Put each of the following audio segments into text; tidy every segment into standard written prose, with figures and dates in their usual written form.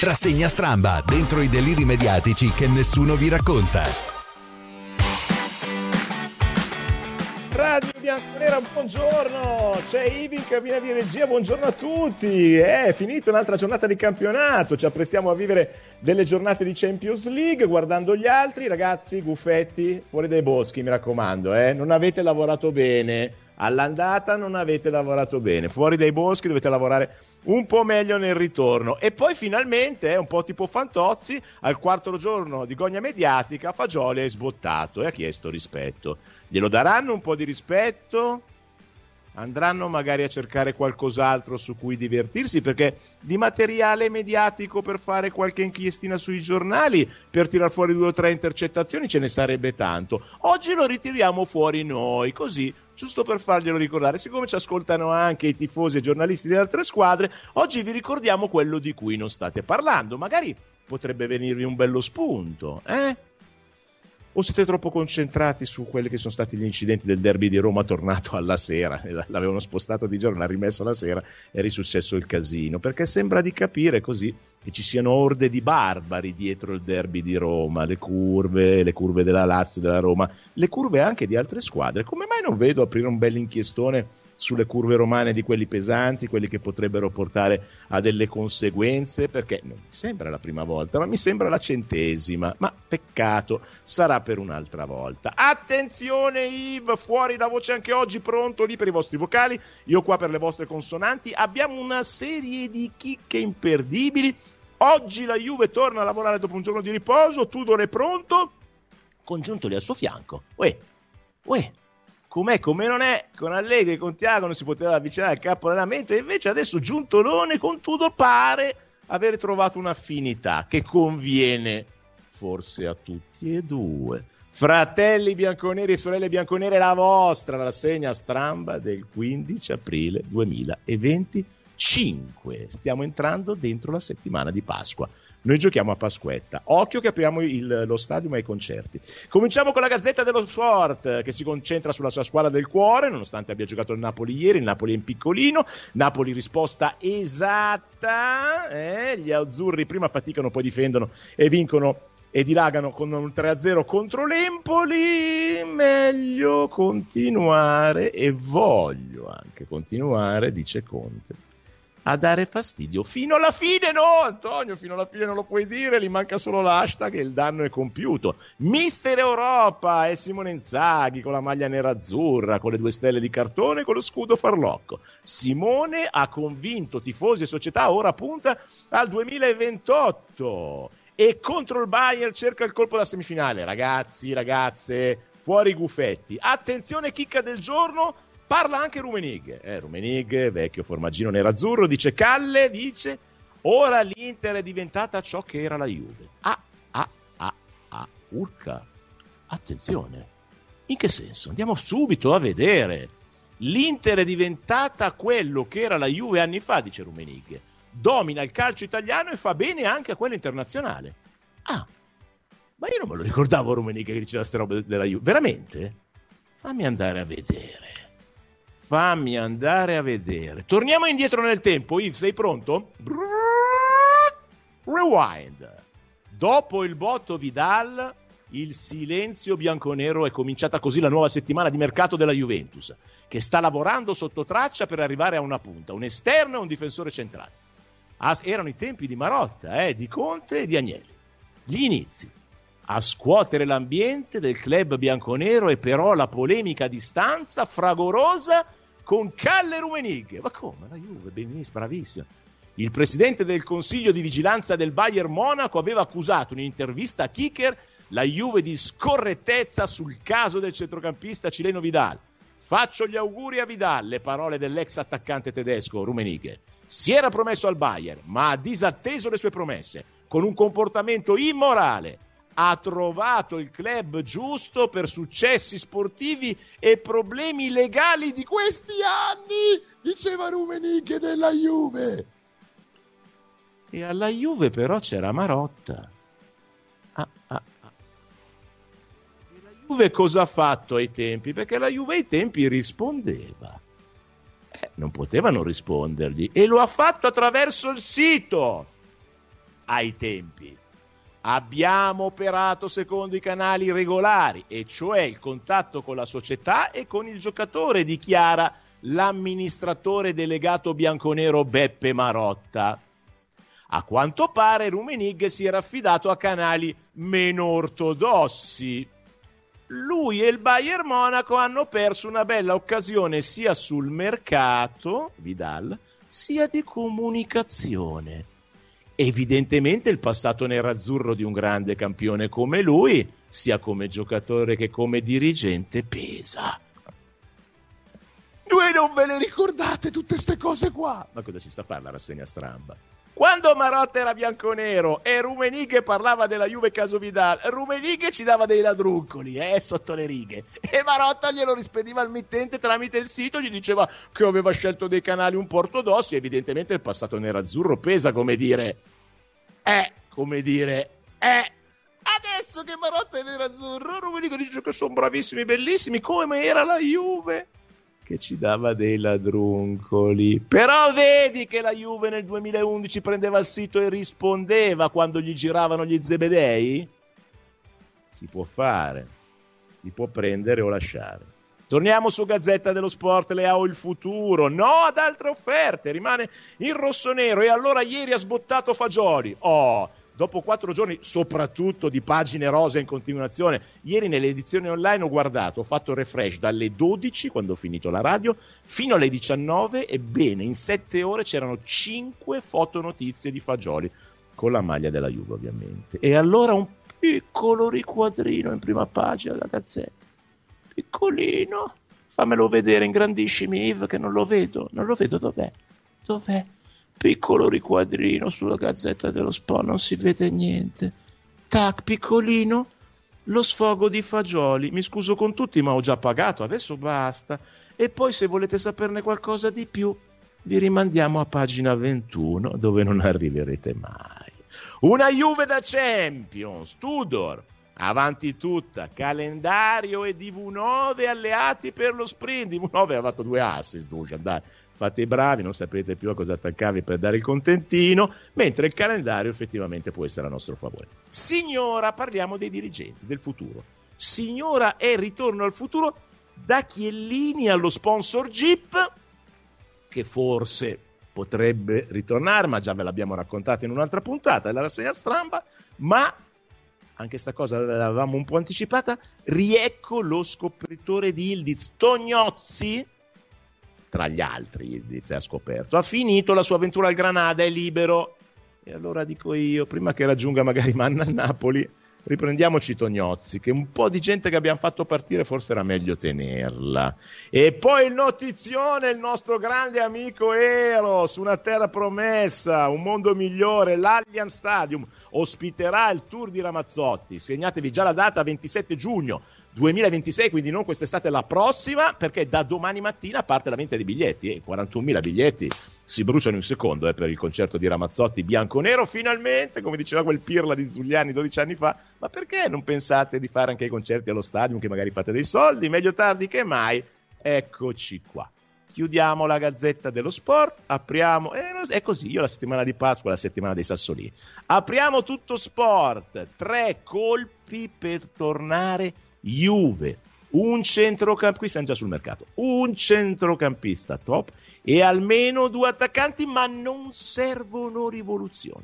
Rassegna Stramba, dentro i deliri mediatici che nessuno vi racconta. Radio Bianconera, buongiorno, c'è Ivi in cabina di regia, buongiorno a tutti, è finita un'altra giornata di campionato, ci apprestiamo a vivere delle giornate di Champions League guardando gli altri, ragazzi, Guffetti, fuori dai boschi mi raccomando, non avete lavorato bene, all'andata non avete lavorato bene, fuori dai boschi dovete lavorare un po' meglio nel ritorno. E poi finalmente, un po' tipo Fantozzi, al quarto giorno di gogna mediatica Fagioli è sbottato e ha chiesto rispetto. Glielo daranno un po' di rispetto? Andranno magari a cercare qualcos'altro su cui divertirsi, perché di materiale mediatico per fare qualche inchiestina sui giornali, per tirar fuori 2 o 3 intercettazioni ce ne sarebbe tanto. Oggi lo ritiriamo fuori noi, così, giusto per farglielo ricordare. Siccome ci ascoltano anche i tifosi e giornalisti delle altre squadre, oggi vi ricordiamo quello di cui non state parlando. Magari potrebbe venirvi un bello spunto, O siete troppo concentrati su quelli che sono stati gli incidenti del derby di Roma tornato alla sera? L'avevano spostato di giorno, l'ha rimesso alla sera, è risuccesso il casino. Perché sembra di capire così che ci siano orde di barbari dietro il derby di Roma, le curve della Lazio, della Roma, le curve anche di altre squadre. Come mai non vedo aprire un bel inchiestone sulle curve romane di quelli pesanti, quelli che potrebbero portare a delle conseguenze? Perché non mi sembra la prima volta, ma mi sembra la 100ª. Ma peccato, sarà per un'altra volta. Attenzione Yves, fuori la voce anche oggi, pronto lì per i vostri vocali, io qua per le vostre consonanti. Abbiamo una serie di chicche imperdibili. Oggi la Juve torna a lavorare dopo un giorno di riposo, Tudor è pronto, congiunto lì al suo fianco. Com'è, come non è, con Allegri e con Thiago non si poteva avvicinare al capo allenamento, e invece adesso Giuntolone con Tudor pare aver trovato un'affinità che conviene forse a tutti e due. Fratelli bianconeri e sorelle bianconere, la vostra rassegna Stramba del 15 aprile 2025. Stiamo entrando dentro la settimana di Pasqua. Noi giochiamo a Pasquetta. Occhio che apriamo lo stadio ai concerti. Cominciamo con la Gazzetta dello Sport, che si concentra sulla sua squadra del cuore, nonostante abbia giocato il Napoli ieri. Il Napoli è in piccolino. Napoli risposta esatta. Gli azzurri prima faticano, poi difendono e vincono e dilagano con un 3-0 contro l'Empoli. Meglio continuare, e voglio anche continuare, dice Conte, a dare fastidio fino alla fine. No, Antonio, fino alla fine non lo puoi dire, gli manca solo l'hashtag e il danno è compiuto. Mister Europa è Simone Inzaghi con la maglia nera-azzurra, con le 2 stelle di cartone, con lo scudo farlocco. Simone ha convinto tifosi e società, ora punta al 2028 e contro il Bayern cerca il colpo da semifinale. Ragazzi, ragazze, fuori i Guffetti. Attenzione, chicca del giorno. Parla anche Rummenigge, Rummenigge, vecchio formaggino nerazzurro, dice Calle, dice ora l'Inter è diventata ciò che era la Juve. Urca, attenzione, in che senso? Andiamo subito a vedere. L'Inter è diventata quello che era la Juve anni fa, dice Rummenigge, domina il calcio italiano e fa bene anche a quello internazionale. Ma io non me lo ricordavo Rummenigge che diceva queste robe della Juve, veramente? Fammi andare a vedere. Torniamo indietro nel tempo. Yves, sei pronto? Rewind. Dopo il botto Vidal, il silenzio bianconero, è cominciata così la nuova settimana di mercato della Juventus, che sta lavorando sotto traccia per arrivare a una punta, un esterno e un difensore centrale. Erano i tempi di Marotta, di Conte e di Agnelli. Gli inizi a scuotere l'ambiente del club bianconero, e però la polemica a distanza fragorosa con Calle Rummenigge. Ma come? La Juve, benissimo, bravissimo. Il presidente del consiglio di vigilanza del Bayern Monaco aveva accusato in un'intervista a Kicker la Juve di scorrettezza sul caso del centrocampista cileno Vidal. Faccio gli auguri a Vidal, le parole dell'ex attaccante tedesco Rummenigge. Si era promesso al Bayern, ma ha disatteso le sue promesse con un comportamento immorale. Ha trovato il club giusto per successi sportivi e problemi legali di questi anni, diceva Rummenigge della Juve. E alla Juve però c'era Marotta. E la Juve cosa ha fatto ai tempi? Perché la Juve ai tempi rispondeva. Non potevano rispondergli, e lo ha fatto attraverso il sito. ai tempi. Abbiamo operato secondo i canali regolari, e cioè il contatto con la società e con il giocatore, dichiara l'amministratore delegato bianconero Beppe Marotta. A quanto pare Rummenigge si era affidato a canali meno ortodossi. Lui e il Bayern Monaco hanno perso una bella occasione sia sul mercato, Vidal, sia di comunicazione. Evidentemente il passato nerazzurro di un grande campione come lui, sia come giocatore che come dirigente, pesa. Voi non ve le ricordate tutte queste cose qua? Ma cosa ci sta a fare la rassegna stramba? Quando Marotta era bianconero e Rummenigge parlava della Juve caso Vidal, Rummenigge ci dava dei ladruncoli, sotto le righe, e Marotta glielo rispediva al mittente tramite il sito, gli diceva che aveva scelto dei canali un po' ortodossi. Evidentemente il passato nerazzurro pesa, come dire, adesso che Marotta è nerazzurro, Rummenigge dice che sono bravissimi, bellissimi, come era la Juve che ci dava dei ladruncoli. Però vedi che la Juve nel 2011 prendeva il sito e rispondeva quando gli giravano gli zebedei? Si può fare, si può prendere o lasciare. Torniamo su Gazzetta dello Sport, Leao il futuro, no ad altre offerte, rimane in rossonero, e allora ieri ha sbottato Fagioli. Dopo 4 giorni, soprattutto di pagine rosa in continuazione, ieri nelle edizioni online ho guardato, ho fatto refresh dalle 12, quando ho finito la radio, fino alle 19, e bene, in 7 ore c'erano 5 fotonotizie di Fagioli, con la maglia della Juve ovviamente. E allora un piccolo riquadrino in prima pagina della Gazzetta, piccolino, fammelo vedere, ingrandiscimi Yves, che non lo vedo, dov'è? Piccolo riquadrino sulla Gazzetta dello Sport, non si vede niente. Tac, piccolino, lo sfogo di Fagioli. Mi scuso con tutti, ma ho già pagato, adesso basta. E poi, se volete saperne qualcosa di più, vi rimandiamo a pagina 21, dove non arriverete mai. Una Juve da Champions, Tudor, avanti tutta, calendario e DV9 alleati per lo sprint. DV9 ha fatto 2 assist, Dusan, dai, fate i bravi, non sapete più a cosa attaccarvi per dare il contentino, mentre il calendario effettivamente può essere a nostro favore. Signora, parliamo dei dirigenti, del futuro. Signora è ritorno al futuro da Chiellini allo sponsor Jeep, che forse potrebbe ritornare, ma già ve l'abbiamo raccontato in un'altra puntata della rassegna stramba, ma anche sta cosa l'avevamo un po' anticipata. Riecco lo scopritore di Yıldız, Tognozzi, tra gli altri Yıldız ha scoperto, ha finito la sua avventura al Granada, è libero. E allora dico io, prima che raggiunga magari Manna a Napoli, riprendiamoci Tognozzi, che un po' di gente che abbiamo fatto partire forse era meglio tenerla. E poi il notizione, il nostro grande amico Eros, una terra promessa, un mondo migliore, l'Allianz Stadium ospiterà il Tour di Ramazzotti. Segnatevi già la data, 27 giugno 2026, quindi non quest'estate, la prossima, perché da domani mattina parte la vendita dei biglietti, 41.000 biglietti si bruciano in un secondo per il concerto di Ramazzotti bianco-nero, finalmente, come diceva quel pirla di Zuliani 12 anni fa. Ma perché non pensate di fare anche i concerti allo Stadium, che magari fate dei soldi? Meglio tardi che mai. Eccoci qua. Chiudiamo la Gazzetta dello Sport, apriamo, è così, io la settimana di Pasqua, la settimana dei Sassolini. Apriamo Tutto Sport, 3 colpi per tornare Juve. Un centrocampista, qui siamo già sul mercato, un centrocampista top e almeno 2 attaccanti, ma non servono rivoluzioni.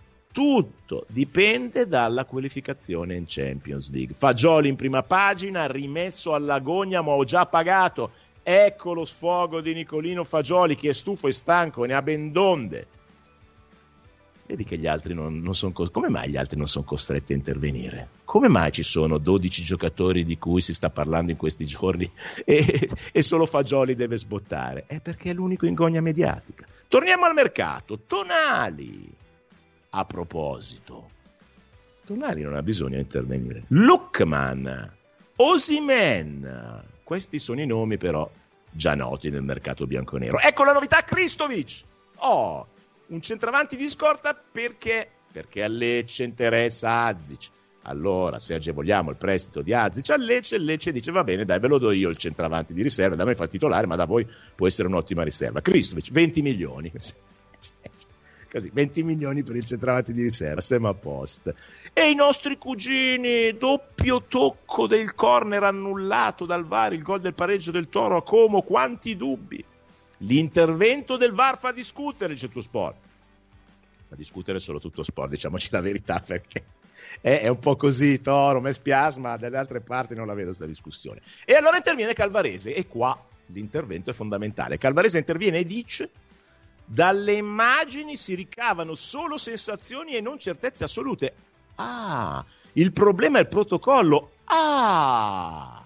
Tutto dipende dalla qualificazione in Champions League. Fagioli in prima pagina, rimesso all'agonia, ma ho già pagato. Ecco lo sfogo di Nicolino Fagioli, che è stufo e stanco, ne ha ben donde. Vedi che gli altri non sono come mai gli altri non sono costretti a intervenire? Come mai ci sono 12 giocatori di cui si sta parlando in questi giorni e solo Fagioli deve sbottare? È perché è l'unico in gogna mediatica. Torniamo al mercato. Tonali. A proposito, Tonali non ha bisogno di intervenire. Lookman, Osimhen, questi sono i nomi però già noti nel mercato bianconero. Ecco la novità, Kristovic. Un centravanti di scorta perché a Lecce interessa Azic. Allora, se agevoliamo il prestito di Azic a Lecce, il Lecce dice va bene, dai, ve lo do io il centravanti di riserva, da me fa il titolare, ma da voi può essere un'ottima riserva. Kristovic, 20 milioni. Così, 20 milioni per il centravanti di riserva, siamo a posto. E i nostri cugini, doppio tocco del corner annullato dal VAR, il gol del pareggio del Toro a Como, quanti dubbi. L'intervento del VAR fa discutere, dice Tuttosport. Fa discutere solo Tuttosport, diciamoci la verità, perché è un po' così, Toro, me spiasma, dalle altre parti non la vedo questa discussione. E allora interviene Calvarese, e qua l'intervento è fondamentale. Calvarese interviene e dice: dalle immagini si ricavano solo sensazioni e non certezze assolute. Ah, il problema è il protocollo. Ah,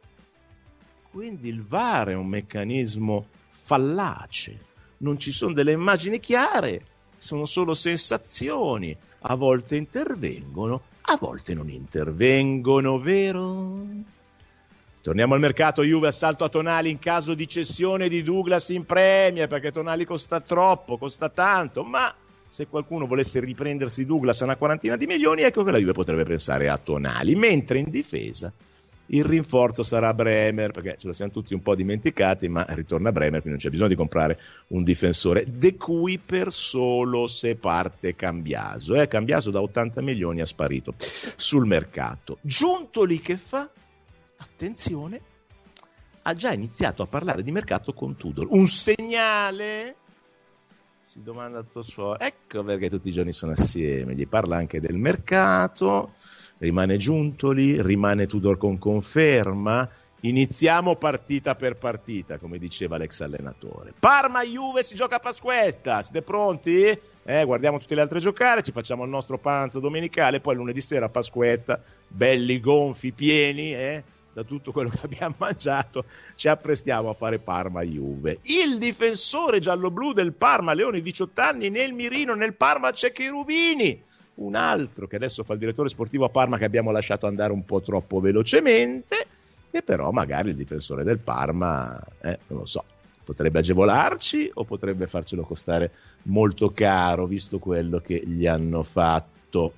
quindi il VAR è un meccanismo fallace, non ci sono delle immagini chiare, sono solo sensazioni, a volte intervengono, a volte non intervengono, vero? Torniamo al mercato. Juve, assalto a Tonali in caso di cessione di Douglas in Premier, perché Tonali costa troppo, costa tanto, ma se qualcuno volesse riprendersi Douglas a una quarantina di milioni, ecco che la Juve potrebbe pensare a Tonali, mentre in difesa il rinforzo sarà Bremer, perché ce lo siamo tutti un po' dimenticati, ma ritorna Bremer, quindi non c'è bisogno di comprare un difensore, de cui per solo se parte Cambiaso. Cambiaso da 80 milioni ha sparito sul mercato. Giuntoli che fa? Attenzione, ha già iniziato a parlare di mercato con Tudor. Un segnale? Si domanda Tossuo. Ecco perché tutti i giorni sono assieme, gli parla anche del mercato. Rimane Giuntoli, rimane Tudor con conferma. Iniziamo partita per partita, come diceva l'ex allenatore. Parma-Juve, si gioca a Pasquetta. Siete pronti? Guardiamo tutte le altre giocare, ci facciamo il nostro pranzo domenicale, poi lunedì sera a Pasquetta, belli gonfi, pieni, da tutto quello che abbiamo mangiato, ci apprestiamo a fare Parma-Juve. Il difensore gialloblu del Parma, Leone, 18 anni, nel mirino, nel Parma c'è Cherubini. Un altro che adesso fa il direttore sportivo a Parma, che abbiamo lasciato andare un po' troppo velocemente, che però magari il difensore del Parma, non lo so, potrebbe agevolarci o potrebbe farcelo costare molto caro, visto quello che gli hanno fatto.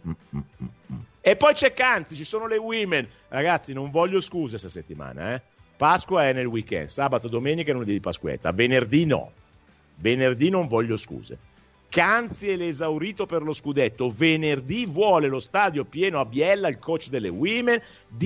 E poi c'è Canzi, ci sono le women. Ragazzi, non voglio scuse questa settimana, Pasqua è nel weekend, sabato, domenica e lunedì di Pasquetta. Venerdì no, venerdì non voglio scuse. Canzi è l'esaurito per lo scudetto, venerdì vuole lo stadio pieno a Biella, il coach delle women,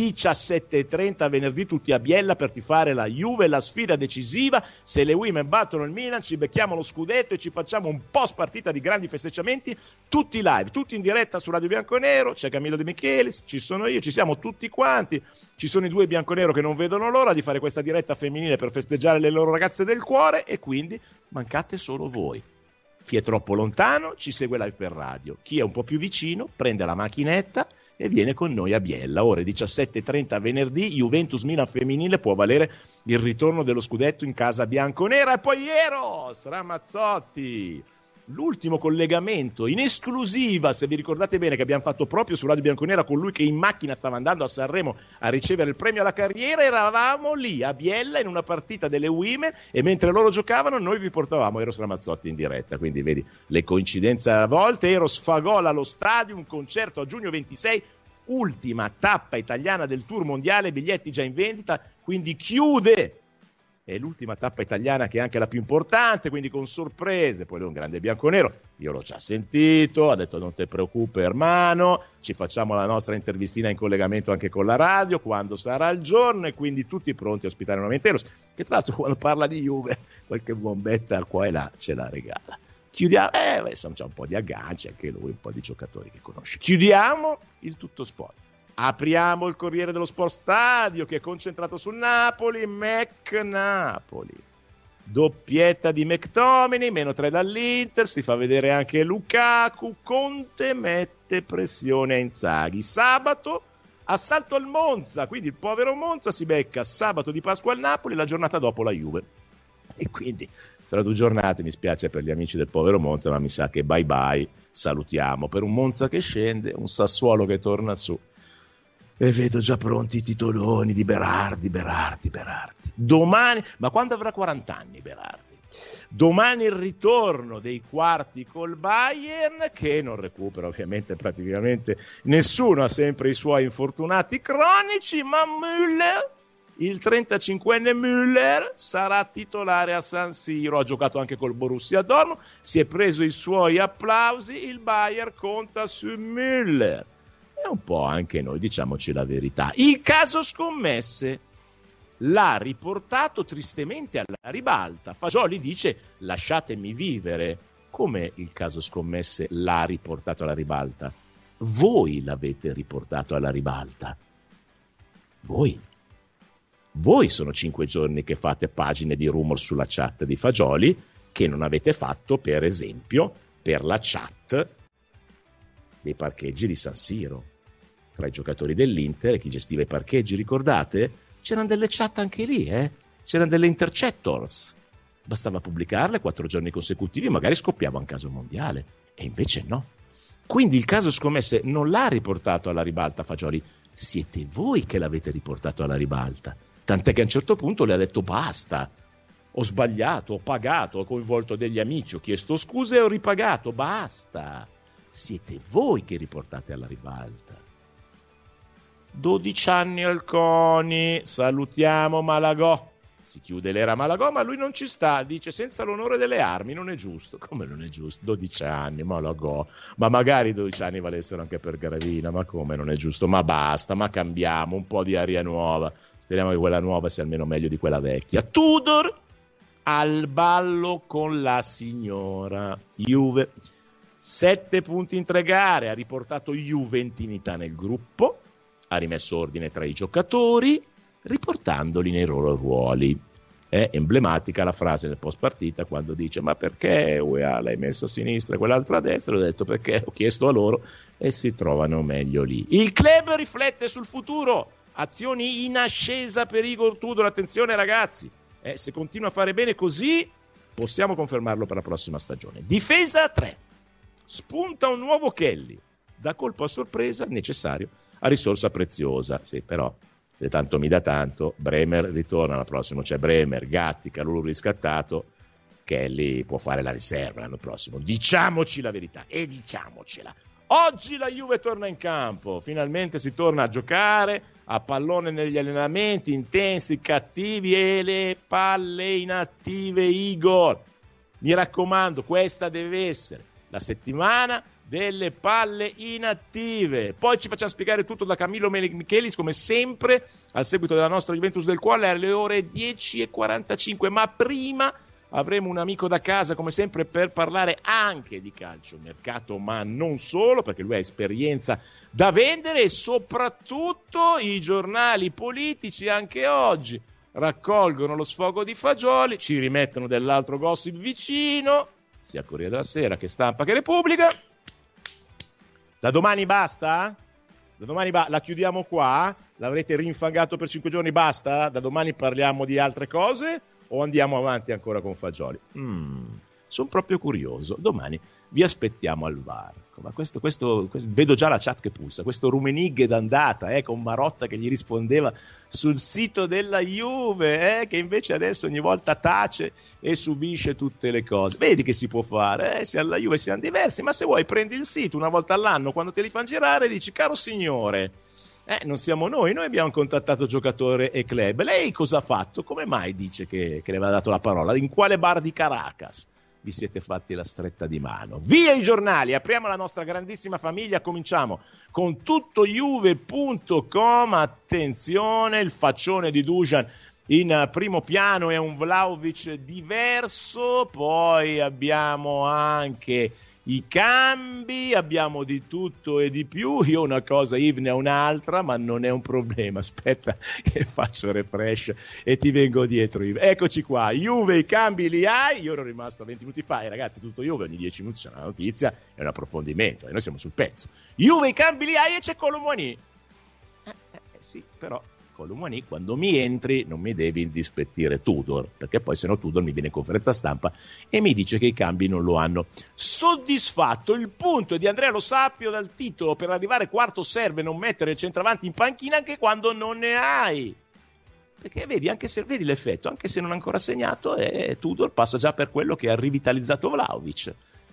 17:30 venerdì tutti a Biella per tifare la Juve, la sfida decisiva. Se le women battono il Milan ci becchiamo lo scudetto e ci facciamo un post partita di grandi festeggiamenti, tutti live, tutti in diretta su Radio Bianconero. C'è Camillo De Michelis, ci sono io, ci siamo tutti quanti, ci sono i due bianconero che non vedono l'ora di fare questa diretta femminile per festeggiare le loro ragazze del cuore, e quindi mancate solo voi. Chi è troppo lontano ci segue live per radio, chi è un po' più vicino prende la macchinetta e viene con noi a Biella. Ore 17:30 venerdì, Juventus Milan femminile, può valere il ritorno dello scudetto in casa bianconera. E poi Eros Ramazzotti, l'ultimo collegamento in esclusiva, se vi ricordate bene, che abbiamo fatto proprio su Radio Bianconera con lui che in macchina stava andando a Sanremo a ricevere il premio alla carriera. Eravamo lì a Biella in una partita delle women e mentre loro giocavano noi vi portavamo Eros Ramazzotti in diretta, quindi vedi le coincidenze a volte. Eros Fagola allo stadio, un concerto a giugno 26, ultima tappa italiana del tour mondiale, biglietti già in vendita, quindi chiude. È l'ultima tappa italiana che è anche la più importante, quindi con sorprese. Poi lui è un grande bianconero, io l'ho già sentito, ha detto non te preoccupa hermano, ci facciamo la nostra intervistina in collegamento anche con la radio quando sarà il giorno, e quindi tutti pronti a ospitare nuovamente Eros, che tra l'altro quando parla di Juve qualche bombetta qua e là ce la regala. Chiudiamo, insomma c'è un po' di agganci anche lui, un po' di giocatori che conosce. Chiudiamo il Tutto Sport. Apriamo il Corriere dello Sport Stadio, che è concentrato sul Napoli. Napoli, doppietta di McTominay, -3 dall'Inter, si fa vedere anche Lukaku. Conte mette pressione a Inzaghi. Sabato assalto al Monza, quindi il povero Monza si becca sabato di Pasqua al Napoli, la giornata dopo la Juve, e quindi fra 2 giornate, mi spiace per gli amici del povero Monza, ma mi sa che bye bye, salutiamo. Per un Monza che scende, un Sassuolo che torna su, e vedo già pronti i titoloni di Berardi. Domani, ma quando avrà 40 anni Berardi? Domani il ritorno dei quarti col Bayern, che non recupera ovviamente praticamente nessuno, ha sempre i suoi infortunati cronici, ma Müller il 35enne Müller sarà titolare a San Siro, ha giocato anche col Borussia Dortmund, si è preso i suoi applausi, il Bayern conta su Müller. E un po' anche noi, diciamoci la verità. Il caso scommesse l'ha riportato tristemente alla ribalta. Fagioli dice lasciatemi vivere. Come il caso scommesse l'ha riportato alla ribalta? Voi l'avete riportato alla ribalta. Voi sono 5 giorni che fate pagine di rumor sulla chat di Fagioli che non avete fatto, per esempio, per la chat dei parcheggi di San Siro. Tra i giocatori dell'Inter e chi gestiva i parcheggi, ricordate? C'erano delle chat anche lì, c'erano delle intercettors. Bastava pubblicarle 4 giorni consecutivi e magari scoppiava un caso mondiale. E invece no. Quindi il caso scommesse non l'ha riportato alla ribalta Fagioli, siete voi che l'avete riportato alla ribalta. Tant'è che a un certo punto le ha detto basta, ho sbagliato, ho pagato, ho coinvolto degli amici, ho chiesto scuse e ho ripagato, basta. Siete voi che riportate alla ribalta. 12 anni al CONI, salutiamo Malagò. Si chiude l'era Malagò, ma lui non ci sta, dice senza l'onore delle armi non è giusto. Come non è giusto? 12 anni, Malagò, ma magari 12 anni valessero anche per Gravina, ma come non è giusto? Ma basta, ma cambiamo, un po' di aria nuova, speriamo che quella nuova sia almeno meglio di quella vecchia. Tudor al ballo con la signora Juve, 7 punti in 3 gare, ha riportato juventinità nel gruppo, ha rimesso ordine tra i giocatori, riportandoli nei loro ruoli. È emblematica la frase nel post partita quando dice ma perché UEA l'hai messo a sinistra e quell'altro a destra? Ho detto perché ho chiesto a loro e si trovano meglio lì. Il club riflette sul futuro, azioni in ascesa per Igor Tudor, attenzione ragazzi, se continua a fare bene così possiamo confermarlo per la prossima stagione. Difesa a 3, spunta un nuovo Kelly, da colpo a sorpresa necessario a risorsa preziosa, sì però se tanto mi dà tanto, Bremer ritorna l'anno prossimo, c'è Bremer, Gatti, Calulu riscattato, Kelly può fare la riserva l'anno prossimo, diciamoci la verità e diciamocela. Oggi la Juve torna in campo, finalmente si torna a giocare a pallone negli allenamenti, intensi, cattivi e le palle inattive Igor. Mi raccomando, questa deve essere la settimana delle palle inattive. Poi ci facciamo spiegare tutto da Camillo Michelis come sempre al seguito della nostra Juventus del Cuore alle ore 10:45, ma prima avremo un amico da casa come sempre per parlare anche di calciomercato, ma non solo, perché lui ha esperienza da vendere e soprattutto i giornali politici anche oggi raccolgono lo sfogo di Fagioli, ci rimettono dell'altro gossip vicino, sia Corriere della Sera che Stampa che Repubblica. Da domani basta? Da domani la chiudiamo qua? L'avrete rinfangato per 5 giorni, basta? Da domani parliamo di altre cose o andiamo avanti ancora con Fagioli? Sono proprio curioso. Domani vi aspettiamo al varco. Ma questo vedo già la chat che pulsa. Questo Rummenigge d'andata, con Marotta che gli rispondeva sul sito della Juve, che invece adesso ogni volta tace e subisce tutte le cose. Vedi che si può fare, se alla Juve siamo diversi, ma se vuoi prendi il sito una volta all'anno, quando te li fanno girare, dici caro signore, non siamo noi abbiamo contattato giocatore e club. Lei cosa ha fatto? Come mai dice che le aveva dato la parola? In quale bar di Caracas vi siete fatti la stretta di mano? Via i giornali, apriamo la nostra grandissima famiglia, cominciamo con tuttojuve.com. Attenzione, il faccione di Dusan in primo piano è un Vlahovic diverso, poi abbiamo anche i cambi, abbiamo di tutto e di più. Io una cosa, Yves ne ha un'altra, ma non è un problema, aspetta che faccio refresh e ti vengo dietro, Yves. Eccoci qua, Juve i cambi li hai, io ero rimasto 20 minuti fa e ragazzi tutto Juve ogni 10 minuti c'è una notizia e un approfondimento e noi siamo sul pezzo. Juve i cambi li hai e c'è Kolo Muani. Sì, però Kolo Muani, quando mi entri non mi devi indispettire Tudor, perché poi se no Tudor mi viene in conferenza stampa e mi dice che i cambi non lo hanno soddisfatto. Il punto è di Andrea Lo Sapio dal titolo: per arrivare quarto serve non mettere il centravanti in panchina anche quando non ne hai, perché vedi, anche se vedi l'effetto, anche se non ha ancora segnato, Tudor passa già per quello che ha rivitalizzato Vlahovic.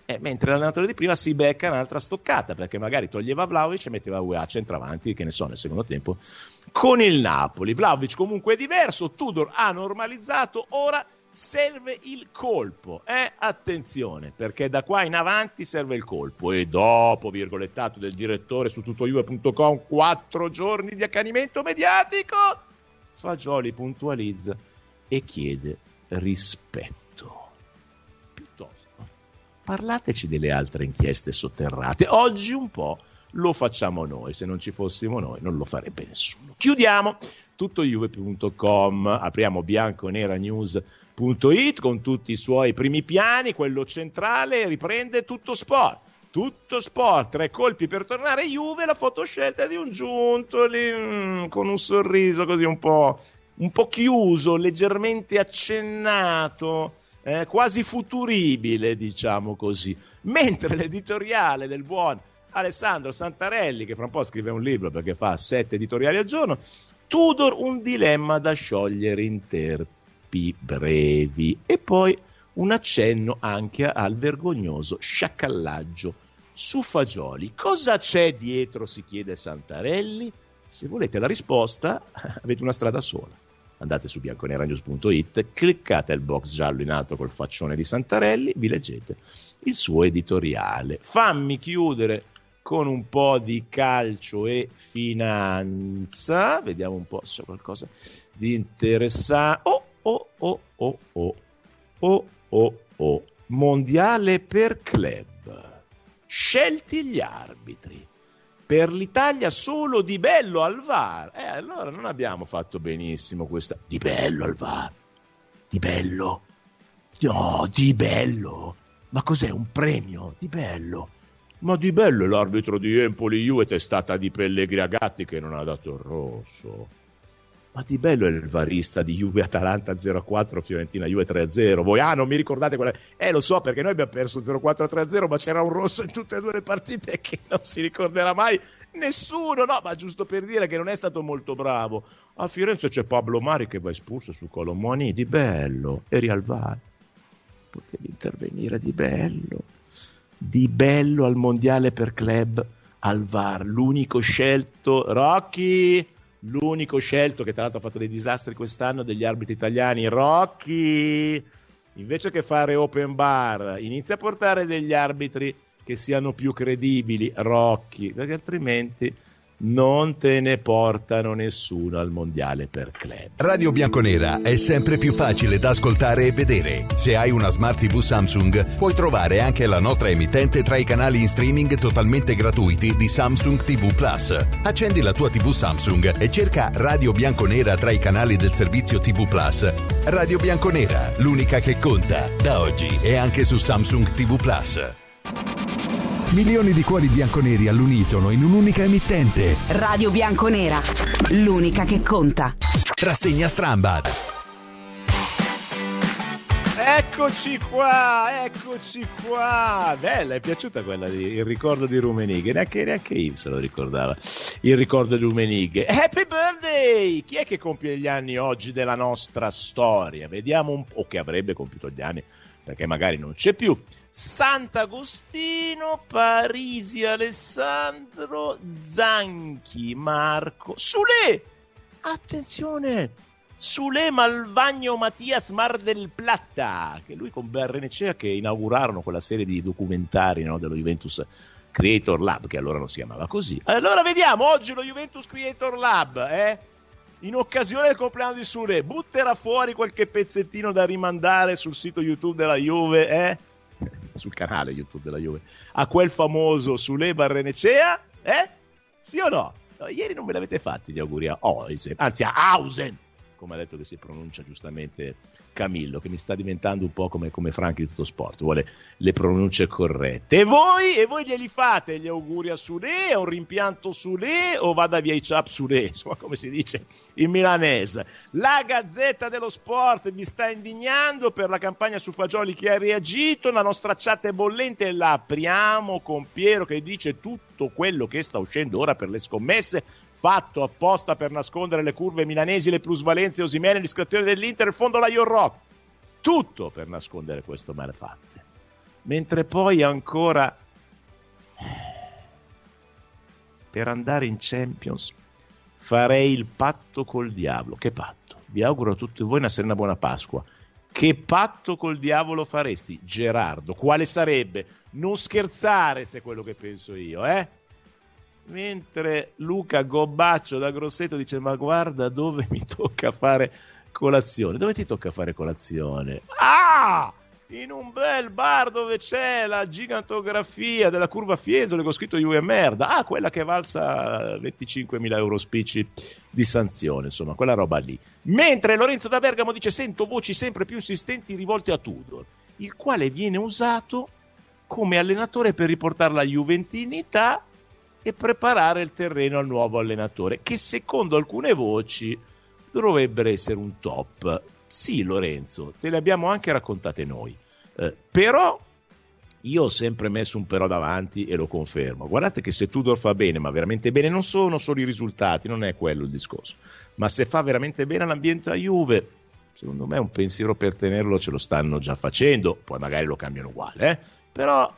mentre l'allenatore di prima si becca un'altra stoccata, perché magari toglieva Vlahovic e metteva UEA centravanti, che ne so, nel secondo tempo con il Napoli. Vlahovic comunque è diverso, Tudor ha normalizzato, ora serve il colpo, attenzione, perché da qua in avanti serve il colpo. E dopo, virgolettato del direttore su tuttojuve.com, 4 giorni di accanimento mediatico, Fagioli puntualizza e chiede rispetto. Piuttosto parlateci delle altre inchieste sotterrate. Oggi un po' lo facciamo noi, se non ci fossimo noi non lo farebbe nessuno. Chiudiamo tuttojuve.com, apriamo bianconeranews.it con tutti i suoi primi piani. Quello centrale riprende Tutto Sport. Tutto Sport, 3 colpi per tornare Juve, la fotoscelta di un Giuntoli con un sorriso così un po' chiuso, leggermente accennato, quasi futuribile, diciamo così. Mentre l'editoriale del buon Alessandro Santarelli, che fra un po' scrive un libro perché fa 7 editoriali al giorno, Tudor, un dilemma da sciogliere in tempi brevi. E poi un accenno anche al vergognoso sciacallaggio su Fagioli. Cosa c'è dietro, si chiede Santarelli? Se volete la risposta, avete una strada sola. Andate su bianconeranews.it, cliccate il box giallo in alto col faccione di Santarelli, vi leggete il suo editoriale. Fammi chiudere con un po' di calcio e finanza, vediamo un po' se c'è qualcosa di interessante. Mondiale per club, scelti gli arbitri. Per l'Italia solo Di Bello al VAR. Allora non abbiamo fatto benissimo questa. Di Bello al VAR. Di Bello? No, Di Bello. Ma cos'è, un premio? Di Bello. Ma Di Bello è l'arbitro di Empoli Juve, testata di Pellegrini a Gatti che non ha dato il rosso. Ma Di Bello è il varista di Juve Atalanta 0-4, Fiorentina Juve 3-0. Voi non mi ricordate quella? Lo so, perché noi abbiamo perso 0-4-3-0, ma c'era un rosso in tutte e 2 le partite che non si ricorderà mai nessuno. No, ma giusto per dire che non è stato molto bravo. A Firenze c'è Pablo Mari che va espulso su Colomoni. Di Bello, eri al VAR, potevi intervenire. Di Bello al mondiale per club al VAR, l'unico scelto. Rocchi, l'unico scelto, che tra l'altro ha fatto dei disastri quest'anno, degli arbitri italiani. Rocchi, invece che fare open bar, inizia a portare degli arbitri che siano più credibili, Rocchi, perché altrimenti non te ne portano nessuno al mondiale per club. Radio Bianconera è sempre più facile da ascoltare e vedere. Se hai una Smart TV Samsung, puoi trovare anche la nostra emittente tra i canali in streaming totalmente gratuiti di Samsung TV Plus. Accendi la tua TV Samsung e cerca Radio Bianconera tra i canali del servizio TV Plus. Radio Bianconera, l'unica che conta, da oggi è anche su Samsung TV Plus. Milioni di cuori bianconeri all'unisono in un'unica emittente. Radio Bianconera, l'unica che conta. Rassegna Strambad. Eccoci qua. Bella, è piaciuta quella di Il ricordo di Rummenigge. Neanche Yves se lo ricordava. Il ricordo di Rummenigge. Happy birthday! Chi è che compie gli anni oggi della nostra storia? Vediamo un po', che avrebbe compiuto gli anni, perché magari non c'è più. Sant'Agostino, Parisi Alessandro, Zanchi Marco, Sule, attenzione, Sule Malvagno Mattias Mar del Plata, che lui con Barrenechea che inaugurarono quella serie di documentari, no, dello Juventus Creator Lab, che allora non si chiamava così. Allora vediamo oggi lo Juventus Creator Lab, in occasione del compleanno di Sule, butterà fuori qualche pezzettino da rimandare sul sito YouTube della Juve, sul canale YouTube della Juve, a quel famoso Sule Barrenechea, sì o no? Ieri non me l'avete fatti gli auguri a Oisen, anzi a Hausen, come ha detto che si pronuncia giustamente Camillo, che mi sta diventando un po' come Franchi di Tutto Sport, vuole le pronunce corrette. E voi glieli fate gli auguri a Sule, a un rimpianto Sule, o vada via i chap Sule, insomma, come si dice in milanese. La Gazzetta dello Sport mi sta indignando per la campagna su Fagioli che ha reagito, la nostra chat è bollente e la apriamo con Piero che dice tutto quello che sta uscendo ora per le scommesse, fatto apposta per nascondere le curve milanesi, le plusvalenze, Osimhen, l'iscrizione dell'Inter, il fondo la Yorrock, tutto per nascondere questo malefatte. mentre poi ancora per andare in Champions farei il patto col diavolo. Che patto? Vi auguro a tutti voi una serena buona Pasqua. Che patto col diavolo faresti, Gerardo? Quale sarebbe? Non scherzare, se è quello che penso io, Mentre Luca Gobbaccio da Grosseto dice: ma guarda dove mi tocca fare colazione. Dove ti tocca fare colazione? In un bel bar dove c'è la gigantografia della curva Fiesole con scritto Juve merda. Quella che valsa 25.000 euro spicci di sanzione, insomma, quella roba lì. Mentre Lorenzo da Bergamo dice: sento voci sempre più insistenti rivolte a Tudor, il quale viene usato come allenatore per riportare la juventinità e preparare il terreno al nuovo allenatore, che secondo alcune voci dovrebbe essere un top. Sì, Lorenzo, te le abbiamo anche raccontate noi, però io ho sempre messo un però davanti e lo confermo. Guardate che se Tudor fa bene, ma veramente bene, non sono solo i risultati, non è quello il discorso, ma se fa veramente bene l'ambiente a Juve, secondo me un pensiero per tenerlo ce lo stanno già facendo, poi magari lo cambiano uguale, però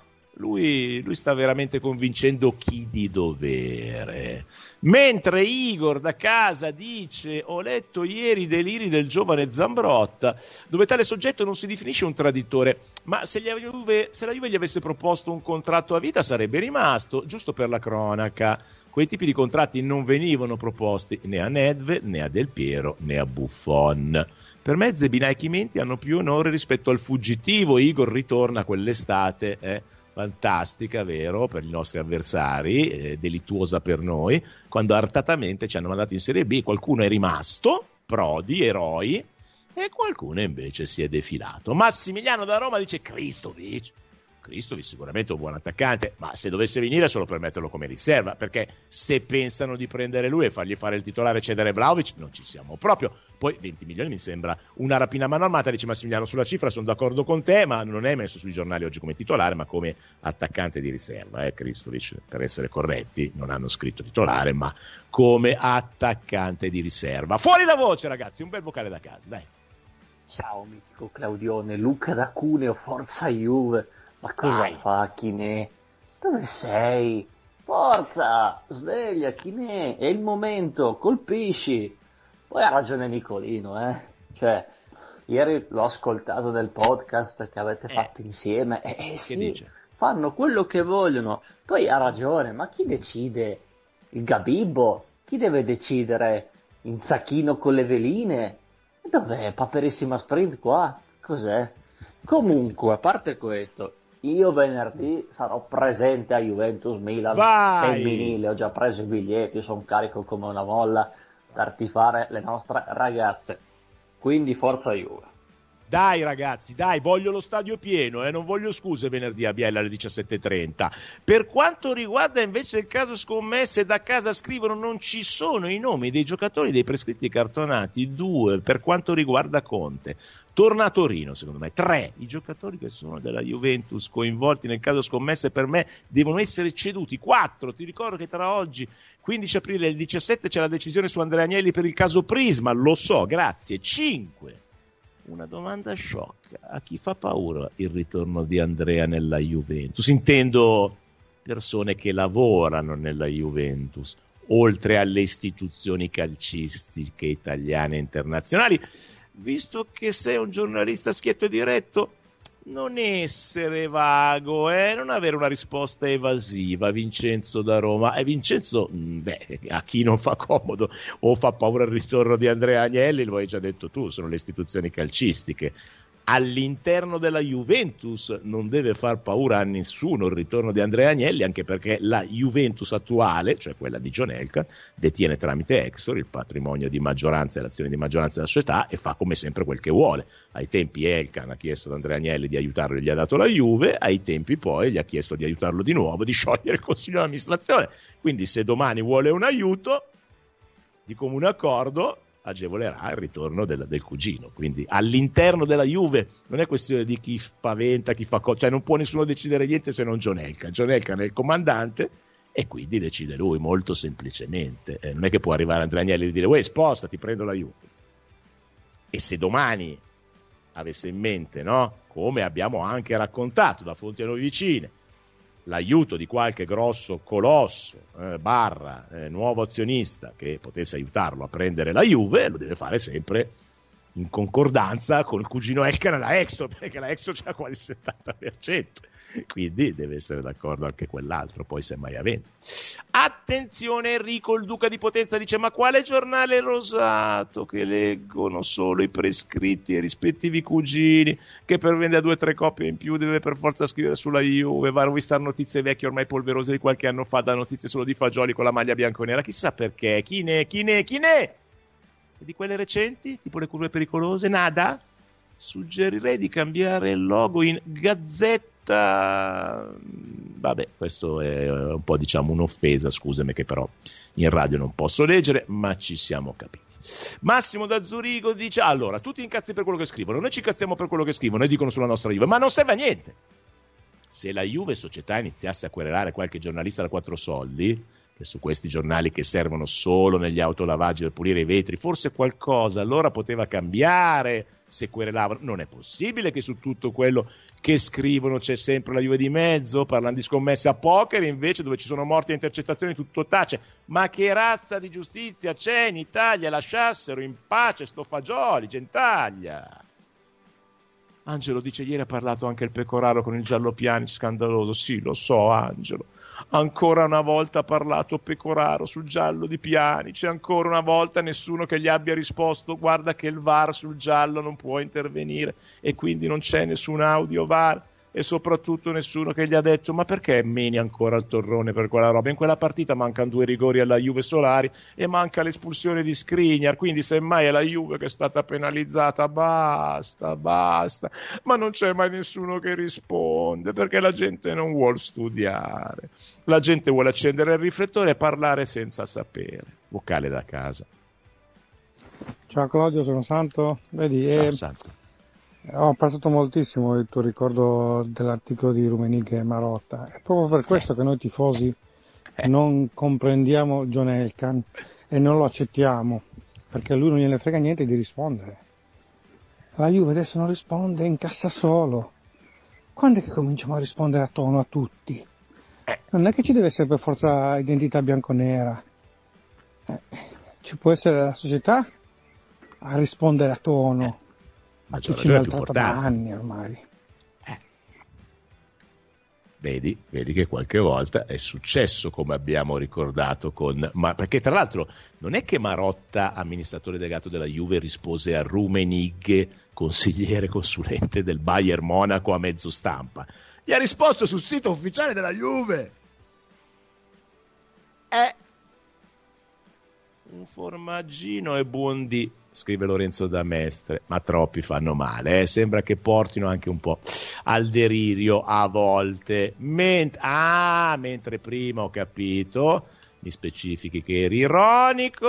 lui sta veramente convincendo chi di dovere. Mentre Igor da casa dice: ho letto ieri i deliri del giovane Zambrotta, dove tale soggetto non si definisce un traditore, ma se la Juve gli avesse proposto un contratto a vita sarebbe rimasto. Giusto per la cronaca, quei tipi di contratti non venivano proposti né a Nedved, né a Del Piero, né a Buffon. Per me Zebina e Chimenti hanno più onore rispetto al fuggitivo. Igor ritorna quell'estate, fantastica, vero, per i nostri avversari, delittuosa per noi, quando artatamente ci hanno mandato in Serie B. Qualcuno è rimasto, Prodi, eroi, e qualcuno invece si è defilato. Massimiliano da Roma dice: Kristovic sicuramente un buon attaccante, ma se dovesse venire solo per metterlo come riserva, perché se pensano di prendere lui e fargli fare il titolare e cedere Vlahovic non ci siamo proprio. Poi 20 milioni mi sembra una rapina a mano armata. Dice Massimiliano: sulla cifra sono d'accordo con te, ma non è messo sui giornali oggi come titolare ma come attaccante di riserva. Kristovic, per essere corretti, non hanno scritto titolare ma come attaccante di riserva. Fuori la voce, ragazzi, un bel vocale da casa, dai. Ciao mitico Claudione, Luca da Cuneo, forza Juve. Ma cosa fa Chinè? Dove sei? Forza, sveglia Chinè, è il momento, colpisci. Poi ha ragione Nicolino, Cioè, ieri l'ho ascoltato nel podcast che avete fatto insieme, sì, dice? Fanno quello che vogliono. Poi ha ragione, ma chi decide? Il Gabibbo? Chi deve decidere? Inzachino con le veline? Dov'è Paperissima Sprint qua? Cos'è? Comunque, a parte questo, io venerdì sarò presente a Juventus Milan femminile, ho già preso i biglietti, sono carico come una molla per tifare le nostre ragazze, quindi forza Juve. Dai ragazzi, dai, voglio lo stadio pieno, non voglio scuse venerdì a Biella alle 17:30. Per quanto riguarda invece il caso scommesse, da casa scrivono: non ci sono i nomi dei giocatori dei prescritti cartonati. 2 per quanto riguarda Conte. Torna a Torino, secondo me. 3 i giocatori che sono della Juventus coinvolti nel caso scommesse per me devono essere ceduti. 4 ti ricordo che tra oggi 15 aprile e il 17 c'è la decisione su Andrea Agnelli per il caso Prisma, lo so, grazie. 5 una domanda sciocca: a chi fa paura il ritorno di Andrea nella Juventus? Intendo persone che lavorano nella Juventus, oltre alle istituzioni calcistiche italiane e internazionali. Visto che sei un giornalista schietto e diretto, non essere vago, non avere una risposta evasiva. Vincenzo da Roma. E Vincenzo, a chi non fa comodo o fa paura il ritorno di Andrea Agnelli, lo hai già detto tu, sono le istituzioni calcistiche. All'interno della Juventus non deve far paura a nessuno il ritorno di Andrea Agnelli, anche perché la Juventus attuale, cioè quella di John Elkann, detiene tramite Exor il patrimonio di maggioranza e l'azione di maggioranza della società e fa come sempre quel che vuole. Ai tempi Elkann ha chiesto ad Andrea Agnelli di aiutarlo e gli ha dato la Juve, ai tempi poi gli ha chiesto di aiutarlo di nuovo, di sciogliere il consiglio di amministrazione. Quindi se domani vuole un aiuto di comune accordo, agevolerà il ritorno del cugino. Quindi all'interno della Juve non è questione di chi spaventa, chi fa cioè non può nessuno decidere niente se non John Elkann. John Elkann è il comandante e quindi decide lui, molto semplicemente. Non è che può arrivare Andrea Agnelli e dire: uè, spostati, prendo la Juve. E se domani avesse in mente, no? Come abbiamo anche raccontato da fonti a noi vicine, l'aiuto di qualche grosso colosso nuovo azionista che potesse aiutarlo a prendere la Juve, lo deve fare sempre in concordanza con il cugino Elkann alla Exor, perché la Exor c'ha quasi il 70%, quindi deve essere d'accordo anche quell'altro, poi semmai avente. Attenzione, Enrico il Duca di Potenza dice: ma quale giornale rosato che leggono solo i prescritti e i rispettivi cugini, che per vendere 2 o 3 copie in più deve per forza scrivere sulla Juve, va a rovistare notizie vecchie ormai polverose di qualche anno fa, da notizie solo di fagioli con la maglia bianconera, chissà perché, chi ne? E di quelle recenti, tipo le curve pericolose, nada? Suggerirei di cambiare il logo in Gazzetta. Vabbè, questo è un po', diciamo, un'offesa, scusami, che però in radio non posso leggere, ma ci siamo capiti. Massimo da Zurigo dice: allora, tutti incazzi per quello che scrivono, noi ci incazziamo per quello che scrivono e dicono sulla nostra Juve, ma non serve a niente. Se la Juve società iniziasse a querelare qualche giornalista da 4 soldi, che su questi giornali che servono solo negli autolavaggi per pulire i vetri, forse qualcosa allora poteva cambiare se querelavano. Non è possibile che su tutto quello che scrivono c'è sempre la Juve di mezzo, parlano di scommesse a poker, invece dove ci sono morti e intercettazioni tutto tace. Ma che razza di giustizia c'è in Italia? Lasciassero in pace sto fagioli, Gentaglia. Angelo dice: ieri ha parlato anche il Pecoraro con il Giallo Pjanic, scandaloso. Sì, lo so, Angelo, ancora una volta ha parlato Pecoraro sul Giallo di Pjanic, ancora una volta nessuno che gli abbia risposto: guarda che il VAR sul giallo non può intervenire e quindi non c'è nessun audio VAR, e soprattutto nessuno che gli ha detto: ma perché meni ancora il Torrone per quella roba? In quella partita mancano 2 rigori alla Juve Solari e manca l'espulsione di Skriniar, quindi semmai è la Juve che è stata penalizzata. Basta, ma non c'è mai nessuno che risponde, perché la gente non vuole studiare, la gente vuole accendere il riflettore e parlare senza sapere. Vocale da casa. Ciao Claudio, sono Santo. Vedi, ciao Santo. Ho apprezzato moltissimo il tuo ricordo dell'articolo di Rummenigge e Marotta. È proprio per questo che noi tifosi non comprendiamo John Elkann e non lo accettiamo, perché a lui non gliene frega niente di rispondere. La Juve adesso non risponde, incassa solo. Quando è che cominciamo a rispondere a tono a tutti? Non è che ci deve essere per forza identità bianconera. Ci può essere la società a rispondere a tono. Ma ci maltratta da anni ormai. Vedi che qualche volta è successo, come abbiamo ricordato ma perché tra l'altro non è che Marotta, amministratore delegato della Juve, rispose a Rummenigge, consigliere consulente del Bayern Monaco, a mezzo stampa. Gli ha risposto sul sito ufficiale della Juve. Un formaggino e buondì, scrive Lorenzo da Mestre, ma troppi fanno male, sembra che portino anche un po' al delirio a volte. Mentre prima ho capito, mi specifichi che eri ironico,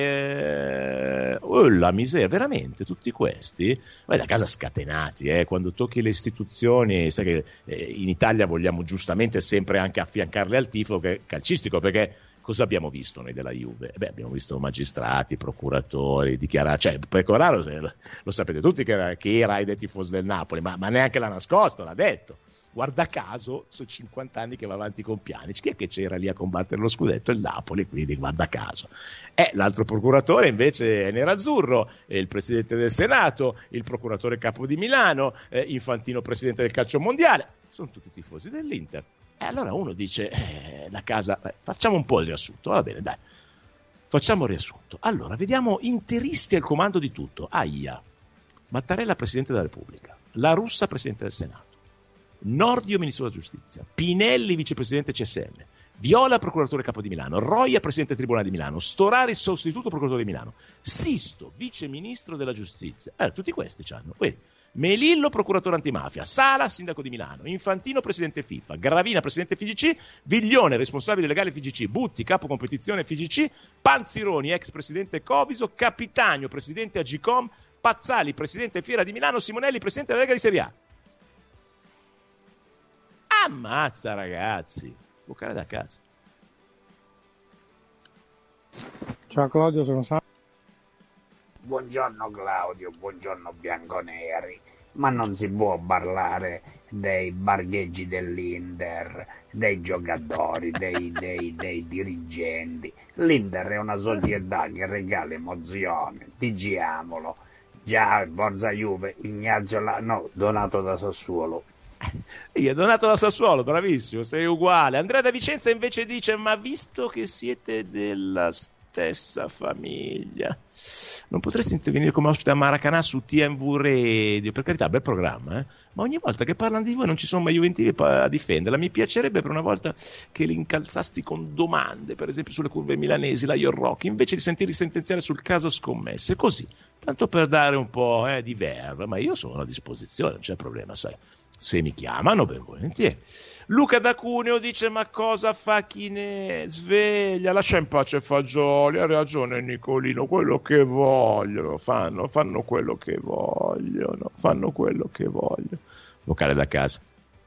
la miseria, veramente tutti questi, vai da casa scatenati, quando tocchi le istituzioni, sai che in Italia vogliamo giustamente sempre anche affiancarle al tifo calcistico, perché cosa abbiamo visto noi della Juve? Abbiamo visto magistrati, procuratori, cioè Pecoraro lo sapete tutti che era ai dei tifosi del Napoli, ma neanche l'ha nascosto, l'ha detto. Guarda caso, sono 50 anni che va avanti con Pjanic, chi è che c'era lì a combattere lo scudetto? Il Napoli, quindi guarda caso. L'altro procuratore invece è nerazzurro, il presidente del Senato, il procuratore capo di Milano, Infantino presidente del calcio mondiale, sono tutti tifosi dell'Inter. Allora uno dice, la casa, facciamo un po' il riassunto, va bene, dai, facciamo il riassunto. Allora, vediamo interisti al comando di tutto. Mattarella presidente della Repubblica, La Russa presidente del Senato, Nordio ministro della Giustizia, Pinelli vicepresidente CSM, Viola procuratore capo di Milano, Roia presidente del Tribunale di Milano, Storari sostituto procuratore di Milano, Sisto vice ministro della Giustizia. Tutti questi c'hanno. Melillo procuratore antimafia, Sala sindaco di Milano, Infantino presidente FIFA, Gravina presidente FIGC, Viglione responsabile legale FIGC, Butti capo competizione FIGC, Panzironi ex presidente Coviso, Capitagno presidente Agicom, Pazzali presidente Fiera di Milano, Simonelli presidente della Lega di Serie A. Ammazza ragazzi, vocale da casa. Ciao Claudio, sono Sandro. Buongiorno Claudio, buongiorno Bianconeri. ma non si può parlare dei bargheggi dell'Inter, dei giocatori, dei dirigenti. L'Inter è una società che regala emozione, diciamolo. Già, Forza Juve, Ignazio donato da Sassuolo. Io donato da Sassuolo, bravissimo, sei uguale. Andrea da Vicenza invece dice: ma visto che siete della stessa famiglia, non potresti intervenire come ospite a Maracanã su TMV Radio? Per carità, bel programma, ma ogni volta che parlano di voi non ci sono mai juventini a difenderla. Mi piacerebbe per una volta che li incalzasti con domande, per esempio sulle curve milanesi, la Ior Rock, invece di sentirli sentenziare sul caso scommesse, così, tanto per dare un po' di verve. Ma io sono a disposizione, non c'è problema, sai. Se mi chiamano, ben volentieri. Luca da Cuneo dice: ma cosa fa chi ne sveglia? Lascia in pace Fagioli. Ha ragione Nicolino, quello che vogliono fanno quello che vogliono, Vocale da casa.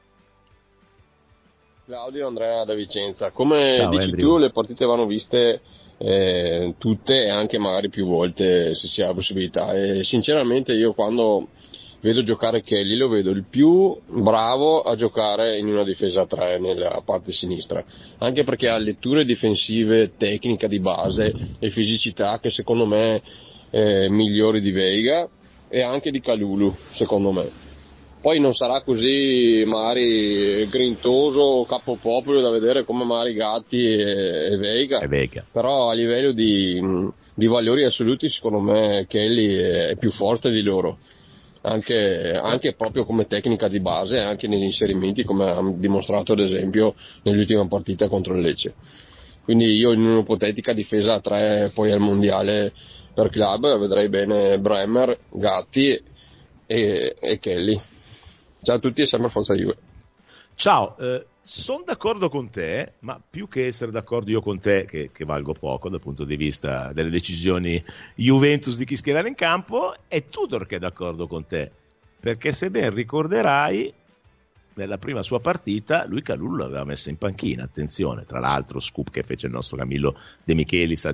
Claudio, Andrea da Vicenza. Come Ciao, dici Andrew. tu, le partite vanno viste tutte e anche magari più volte se si ha la possibilità, e sinceramente io quando vedo giocare Kelly lo vedo il più bravo a giocare in una difesa a 3 nella parte sinistra, anche perché ha letture difensive, tecnica di base e fisicità che secondo me migliori di Veiga e anche di Kalulu, secondo me. Poi non sarà così magari grintoso o capopopolo da vedere come magari Gatti e Veiga, però a livello di valori assoluti secondo me Kelly è più forte di loro. Anche proprio come tecnica di base, anche negli inserimenti, come ha dimostrato ad esempio nell'ultima partita contro il Lecce. Quindi io in un'ipotetica difesa a 3 poi al mondiale per club vedrei bene Bremer, Gatti e Kelly. Ciao a tutti e sempre Forza Juve. Ciao, sono d'accordo con te, ma più che essere d'accordo io con te, che valgo poco dal punto di vista delle decisioni Juventus di chi schierare in campo, è Tudor che è d'accordo con te, perché se ben ricorderai nella prima sua partita lui Kalulu l'aveva messa in panchina, attenzione, tra l'altro scoop che fece il nostro Camillo De Michelis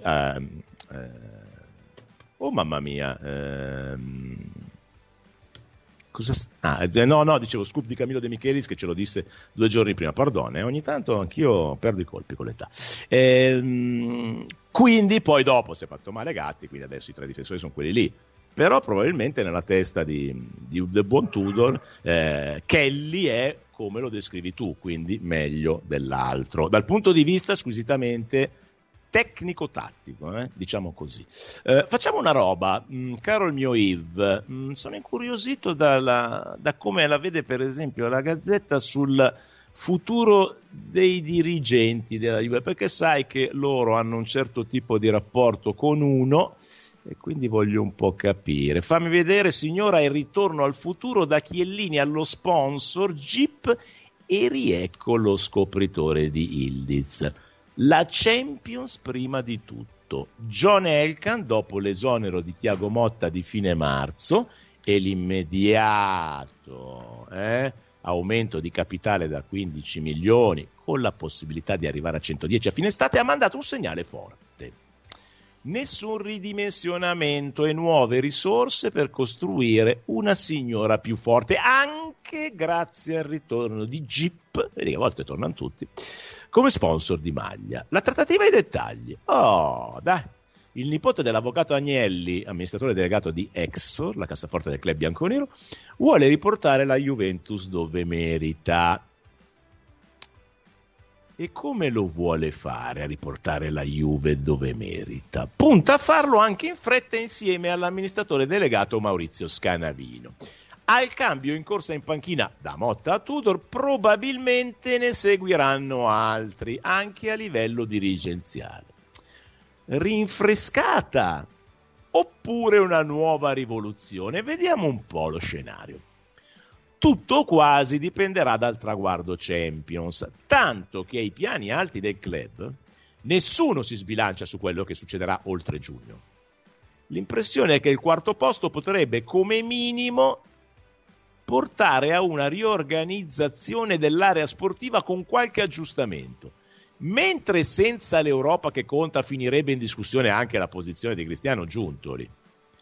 oh mamma mia, dicevo scoop di Camillo De Michelis che ce lo disse 2 giorni prima, pardon, ogni tanto anch'io perdo i colpi con l'età. Quindi poi dopo si è fatto male Gatti, quindi adesso i 3 difensori sono quelli lì, però probabilmente nella testa del buon Tudor Kelly è come lo descrivi tu, quindi meglio dell'altro dal punto di vista squisitamente tecnico-tattico, diciamo così. Facciamo una roba, caro il mio Yves, sono incuriosito da come la vede per esempio la Gazzetta sul futuro dei dirigenti della Juve, perché sai che loro hanno un certo tipo di rapporto con uno e quindi voglio un po' capire. Fammi vedere, signora, il ritorno al futuro da Chiellini allo sponsor Jeep e riecco lo scopritore di Ildiz. La Champions prima di tutto. John Elkann dopo l'esonero di Thiago Motta di fine marzo e l'immediato aumento di capitale da 15 milioni con la possibilità di arrivare a 110 a fine estate ha mandato un segnale forte. Nessun ridimensionamento e nuove risorse per costruire una signora più forte, anche grazie al ritorno di Jeep, vedi che a volte tornano tutti, come sponsor di maglia. La trattativa e i dettagli. Oh, dai. Il nipote dell'avvocato Agnelli, amministratore delegato di Exor, la cassaforte del club bianconero, vuole riportare la Juventus dove merita. E come lo vuole fare a riportare la Juve dove merita? Punta a farlo anche in fretta insieme all'amministratore delegato Maurizio Scanavino. Al cambio in corsa in panchina da Motta a Tudor probabilmente ne seguiranno altri, anche a livello dirigenziale. Rinfrescata oppure una nuova rivoluzione? Vediamo un po' lo scenario. Tutto quasi dipenderà dal traguardo Champions, tanto che ai piani alti del club nessuno si sbilancia su quello che succederà oltre giugno. L'impressione è che il 4º posto potrebbe come minimo portare a una riorganizzazione dell'area sportiva con qualche aggiustamento, mentre senza l'Europa che conta finirebbe in discussione anche la posizione di Cristiano Giuntoli.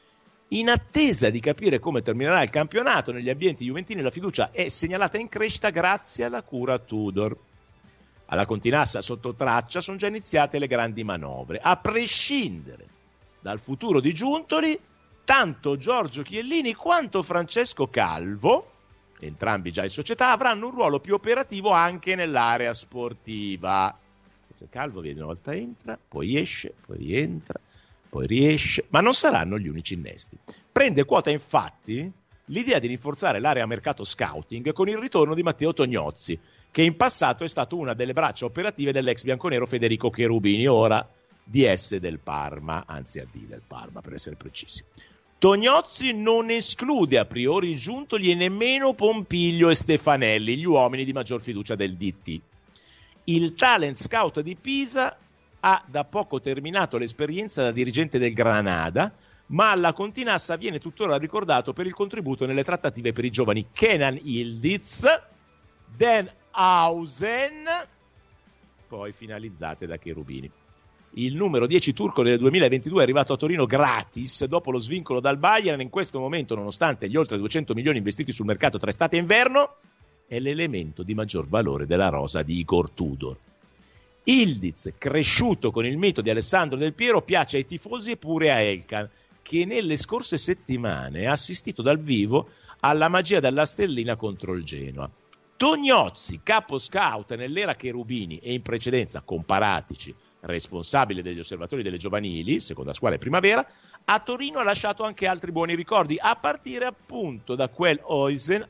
In attesa di capire come terminerà il campionato negli ambienti juventini, la fiducia è segnalata in crescita grazie alla cura Tudor. Alla Continassa sotto traccia sono già iniziate le grandi manovre. A prescindere dal futuro di Giuntoli, tanto Giorgio Chiellini quanto Francesco Calvo, entrambi già in società, avranno un ruolo più operativo anche nell'area sportiva. Calvo viene una volta, entra, poi esce, poi rientra, poi riesce, ma non saranno gli unici innesti. Prende quota infatti l'idea di rinforzare l'area mercato scouting con il ritorno di Matteo Tognozzi, che in passato è stato una delle braccia operative dell'ex bianconero Federico Cherubini, ora DS del Parma, anzi AD del Parma per essere precisi. Tognozzi non esclude a priori Giuntoli e nemmeno Pompiglio e Stefanelli, gli uomini di maggior fiducia del DT. Il talent scout di Pisa ha da poco terminato l'esperienza da dirigente del Granada, ma alla Continassa viene tuttora ricordato per il contributo nelle trattative per i giovani Kenan Yildiz, Dan Hausen, poi finalizzate da Cherubini. Il numero 10 turco del 2022 è arrivato a Torino gratis dopo lo svincolo dal Bayern. In questo momento, nonostante gli oltre 200 milioni investiti sul mercato tra estate e inverno, è l'elemento di maggior valore della rosa di Igor Tudor. Yildiz, cresciuto con il mito di Alessandro Del Piero, piace ai tifosi e pure a Elkan, che nelle scorse settimane ha assistito dal vivo alla magia della stellina contro il Genoa. Tognozzi, capo scout nell'era Cherubini e in precedenza con Paratici, responsabile degli osservatori delle giovanili, seconda squadra e primavera, a Torino ha lasciato anche altri buoni ricordi, a partire appunto da quel Huisen,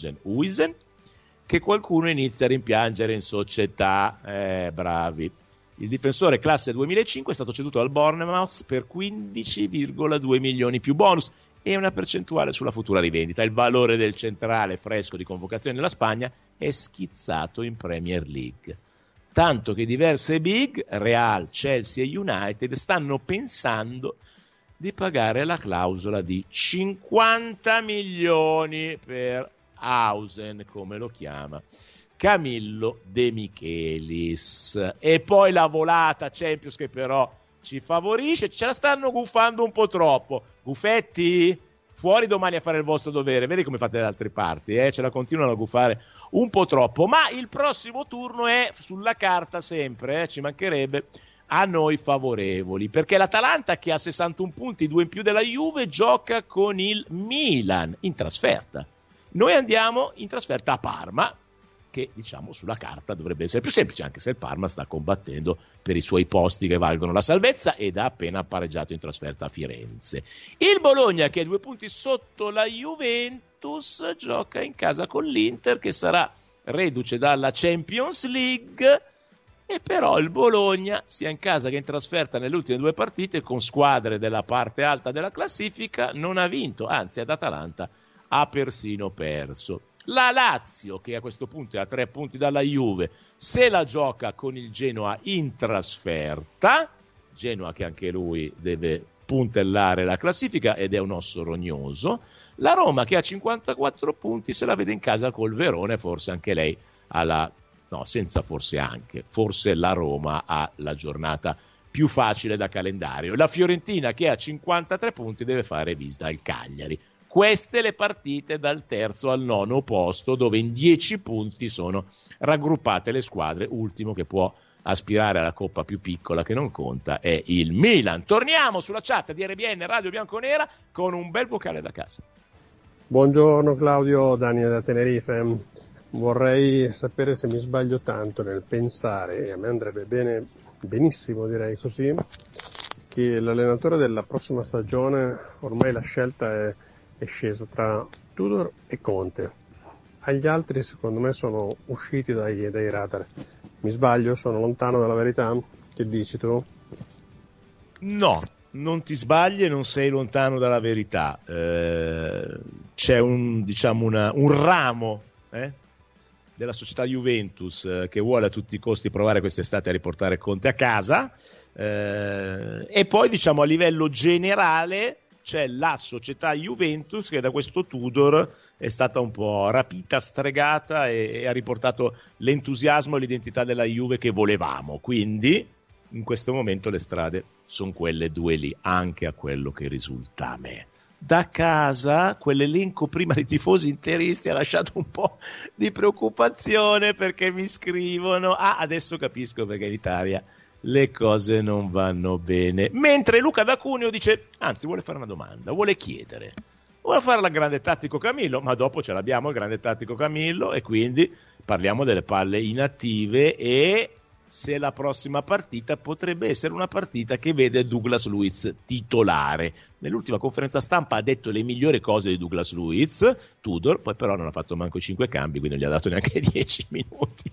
che qualcuno inizia a rimpiangere in società. Bravi. Il difensore classe 2005 è stato ceduto al Bournemouth per 15,2 milioni più bonus e una percentuale sulla futura rivendita. Il valore del centrale fresco di convocazione nella Spagna è schizzato in Premier League. Tanto che diverse big, Real, Chelsea e United, stanno pensando di pagare la clausola di 50 milioni per Hausen, come lo chiama Camillo De Michelis. E poi la volata Champions che però ci favorisce, ce la stanno guffando un po' troppo. Guffetti, fuori domani a fare il vostro dovere, vedi come fate le altre parti, ce la continuano a guffare un po' troppo, ma il prossimo turno è sulla carta sempre, ci mancherebbe, a noi favorevoli, perché l'Atalanta, che ha 61 punti, 2 in più della Juve, gioca con il Milan in trasferta. Noi andiamo in trasferta a Parma, che diciamo sulla carta dovrebbe essere più semplice, anche se il Parma sta combattendo per i suoi posti che valgono la salvezza ed ha appena pareggiato in trasferta a Firenze. Il Bologna, che è 2 punti sotto la Juventus, gioca in casa con l'Inter, che sarà reduce dalla Champions League, e però il Bologna, sia in casa che in trasferta nelle ultime 2 partite, con squadre della parte alta della classifica, non ha vinto, anzi ad Atalanta ha persino perso. La Lazio, che a questo punto è a 3 punti dalla Juve, se la gioca con il Genoa in trasferta, Genoa che anche lui deve puntellare la classifica ed è un osso rognoso. La Roma, che ha 54 punti, se la vede in casa col Verona, e forse anche lei forse la Roma ha la giornata più facile da calendario. La Fiorentina, che ha 53 punti, deve fare visita al Cagliari. Queste le partite dal terzo al nono posto, dove in 10 punti sono raggruppate le squadre. Ultimo che può aspirare alla coppa più piccola, che non conta, è il Milan. Torniamo sulla chat di RBN Radio Bianconera con un bel vocale da casa. Buongiorno Claudio, Daniele da Tenerife. Vorrei sapere se mi sbaglio tanto nel pensare, e a me andrebbe bene, benissimo direi così, che l'allenatore della prossima stagione, ormai la scelta è scesa tra Tudor e Conte. Agli altri secondo me sono usciti dai radar. Mi sbaglio? Sono lontano dalla verità? Che dici tu? No, non ti sbagli e non sei lontano dalla verità. C'è un ramo della società Juventus che vuole a tutti i costi provare quest'estate a riportare Conte a casa, e poi a livello generale c'è la società Juventus che da questo Tudor è stata un po' rapita, stregata e ha riportato l'entusiasmo e l'identità della Juve che volevamo. Quindi in questo momento le strade sono quelle due lì, anche a quello che risulta a me. Da casa quell'elenco prima di tifosi interisti ha lasciato un po' di preoccupazione, perché mi scrivono adesso capisco perché in Italia le cose non vanno bene, mentre Luca da Cuneo dice, anzi vuole fare una domanda, vuole chiedere, vuole fare la grande tattico Camillo, ma dopo ce l'abbiamo il grande tattico Camillo, e quindi parliamo delle palle inattive e se la prossima partita potrebbe essere una partita che vede Douglas Luiz titolare. Nell'ultima conferenza stampa ha detto le migliori cose di Douglas Luiz, Tudor, poi però non ha fatto manco 5 cambi, quindi non gli ha dato neanche 10 minuti.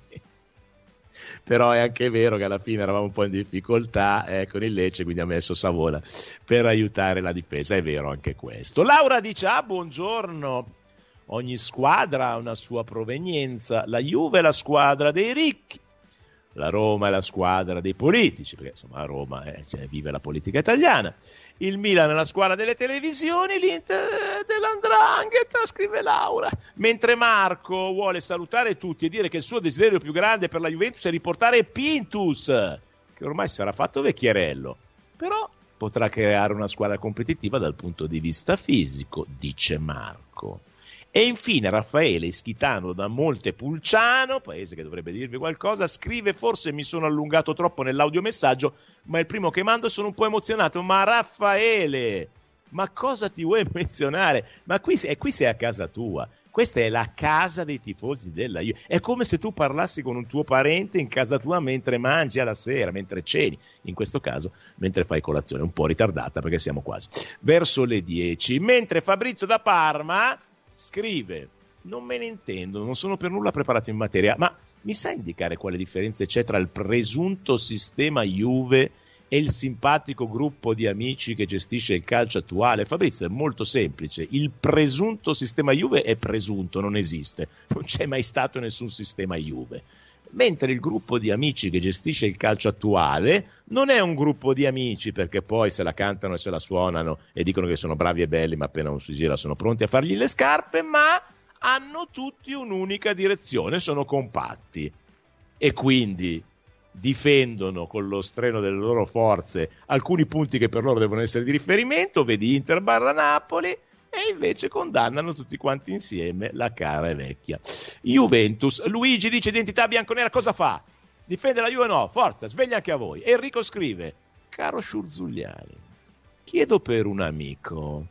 Però è anche vero che alla fine eravamo un po' in difficoltà con il Lecce, quindi ha messo Savola per aiutare la difesa, è vero anche questo. Laura dice, buongiorno, ogni squadra ha una sua provenienza, la Juve è la squadra dei ricchi, la Roma è la squadra dei politici, perché insomma a Roma vive la politica italiana, il Milan è la squadra delle televisioni, l'Inter dell''ndrangheta, scrive Laura, mentre Marco vuole salutare tutti e dire che il suo desiderio più grande per la Juventus è riportare Pintus, che ormai sarà fatto vecchierello, però potrà creare una squadra competitiva dal punto di vista fisico, dice Marco. E infine Raffaele Ischitano da Montepulciano, paese che dovrebbe dirvi qualcosa, scrive, forse mi sono allungato troppo nell'audiomessaggio, ma è il primo che mando e sono un po' emozionato. Ma Raffaele, ma cosa ti vuoi menzionare? Ma qui sei a casa tua, questa è la casa dei tifosi della Juve, è come se tu parlassi con un tuo parente in casa tua mentre mangi alla sera, mentre ceni, in questo caso mentre fai colazione, un po' ritardata perché siamo quasi verso le 10, mentre Fabrizio da Parma scrive, non me ne intendo, non sono per nulla preparato in materia, ma mi sa indicare quale differenza c'è tra il presunto sistema Juve e il simpatico gruppo di amici che gestisce il calcio attuale? Fabrizio, è molto semplice, il presunto sistema Juve è presunto, non esiste, non c'è mai stato nessun sistema Juve, mentre il gruppo di amici che gestisce il calcio attuale non è un gruppo di amici perché poi se la cantano e se la suonano e dicono che sono bravi e belli, ma appena uno si gira sono pronti a fargli le scarpe, ma hanno tutti un'unica direzione, sono compatti e quindi difendono con lo streno delle loro forze alcuni punti che per loro devono essere di riferimento, vedi Inter / Napoli, e invece condannano tutti quanti insieme la cara e vecchia Juventus. Luigi dice, identità bianconera cosa fa? Difende la Juve? No, forza, sveglia anche a voi. Enrico scrive, caro Sciurzuliani, chiedo per un amico,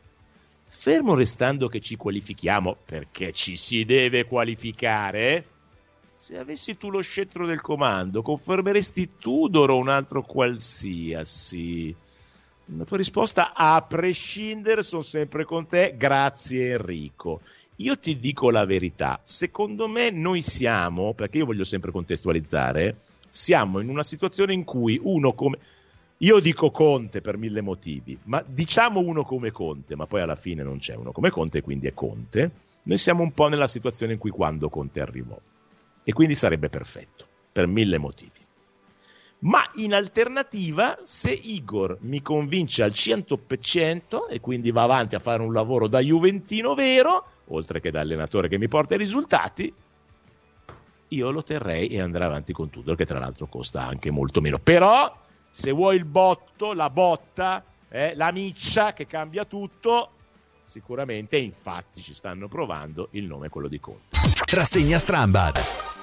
fermo restando che ci qualifichiamo, perché ci si deve qualificare, se avessi tu lo scettro del comando, confermeresti Tudor o un altro qualsiasi? La tua risposta, a prescindere, sono sempre con te, grazie Enrico. Io ti dico la verità, secondo me noi siamo, perché io voglio sempre contestualizzare, siamo in una situazione in cui uno come, io dico Conte per 1000 motivi, ma diciamo uno come Conte, ma poi alla fine non c'è uno come Conte, quindi è Conte, noi siamo un po' nella situazione in cui quando Conte arrivò, e quindi sarebbe perfetto, per 1000 motivi. Ma in alternativa, se Igor mi convince al 100% e quindi va avanti a fare un lavoro da juventino vero, oltre che da allenatore che mi porta i risultati, io lo terrei e andrei avanti con Tudor, che tra l'altro costa anche molto meno. Però, se vuoi il botto, la botta, la miccia che cambia tutto, sicuramente, infatti ci stanno provando, il nome è quello di Conte. Rassegna Strambad.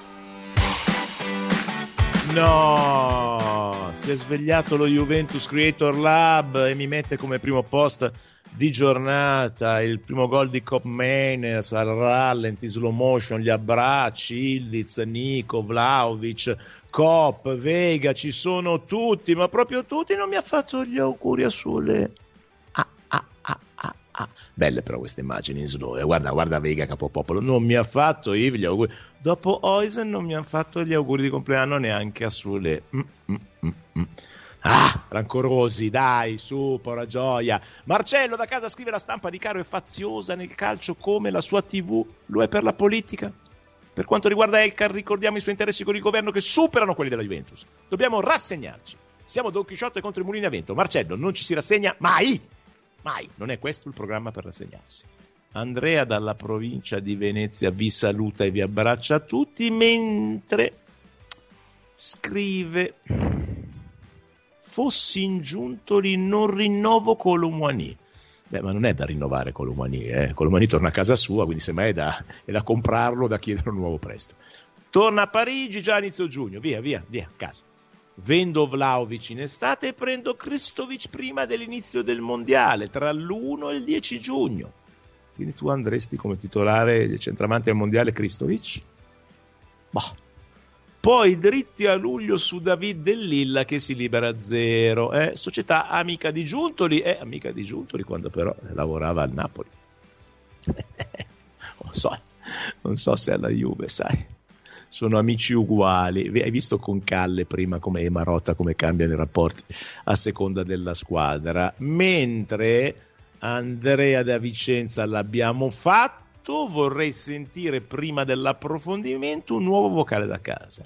No, si è svegliato lo Juventus Creator Lab e mi mette come primo post di giornata il primo gol di Koop Meiners al rallenti, slow motion, gli abbracci, Ildiz, Nico, Vlahovic, Koop, Vega, ci sono tutti, ma proprio tutti. Non mi ha fatto gli auguri a Sule. Belle però queste immagini in slow, guarda Vega capopopolo, non mi ha fatto Yves gli auguri, dopo Oisen non mi ha fatto gli auguri di compleanno neanche a Sule. Rancorosi, dai, su, porra gioia. Marcello da casa scrive, la stampa di Caro è faziosa nel calcio come la sua TV lo è per la politica. Per quanto riguarda Elkan, ricordiamo i suoi interessi con il governo che superano quelli della Juventus, dobbiamo rassegnarci, siamo Don Chisciotte contro i mulini a vento. Marcello, non ci si rassegna mai, non è questo il programma per rassegnarsi. Andrea dalla provincia di Venezia vi saluta e vi abbraccia a tutti, mentre scrive fossi in Giuntoli non rinnovo Colomouani. Beh, ma non è da rinnovare Colomouani, Colomouani torna a casa sua, quindi semmai è da comprarlo, da chiedere un nuovo prestito. Torna a Parigi già a inizio giugno, via, a casa. Vendo Vlahovic in estate e prendo Kristovic prima dell'inizio del mondiale, tra l'1 e il 10 giugno. Quindi tu andresti come titolare del centravanti al mondiale Kristovic? Boh. Poi dritti a luglio su David Dell'Illa che si libera a 0. Società amica di Giuntoli, quando però lavorava al Napoli. Non so se alla Juve, sai. Sono amici uguali. Hai visto con Calle prima come Marotta, come cambiano i rapporti a seconda della squadra. Mentre Andrea da Vicenza l'abbiamo fatto, vorrei sentire prima dell'approfondimento un nuovo vocale da casa.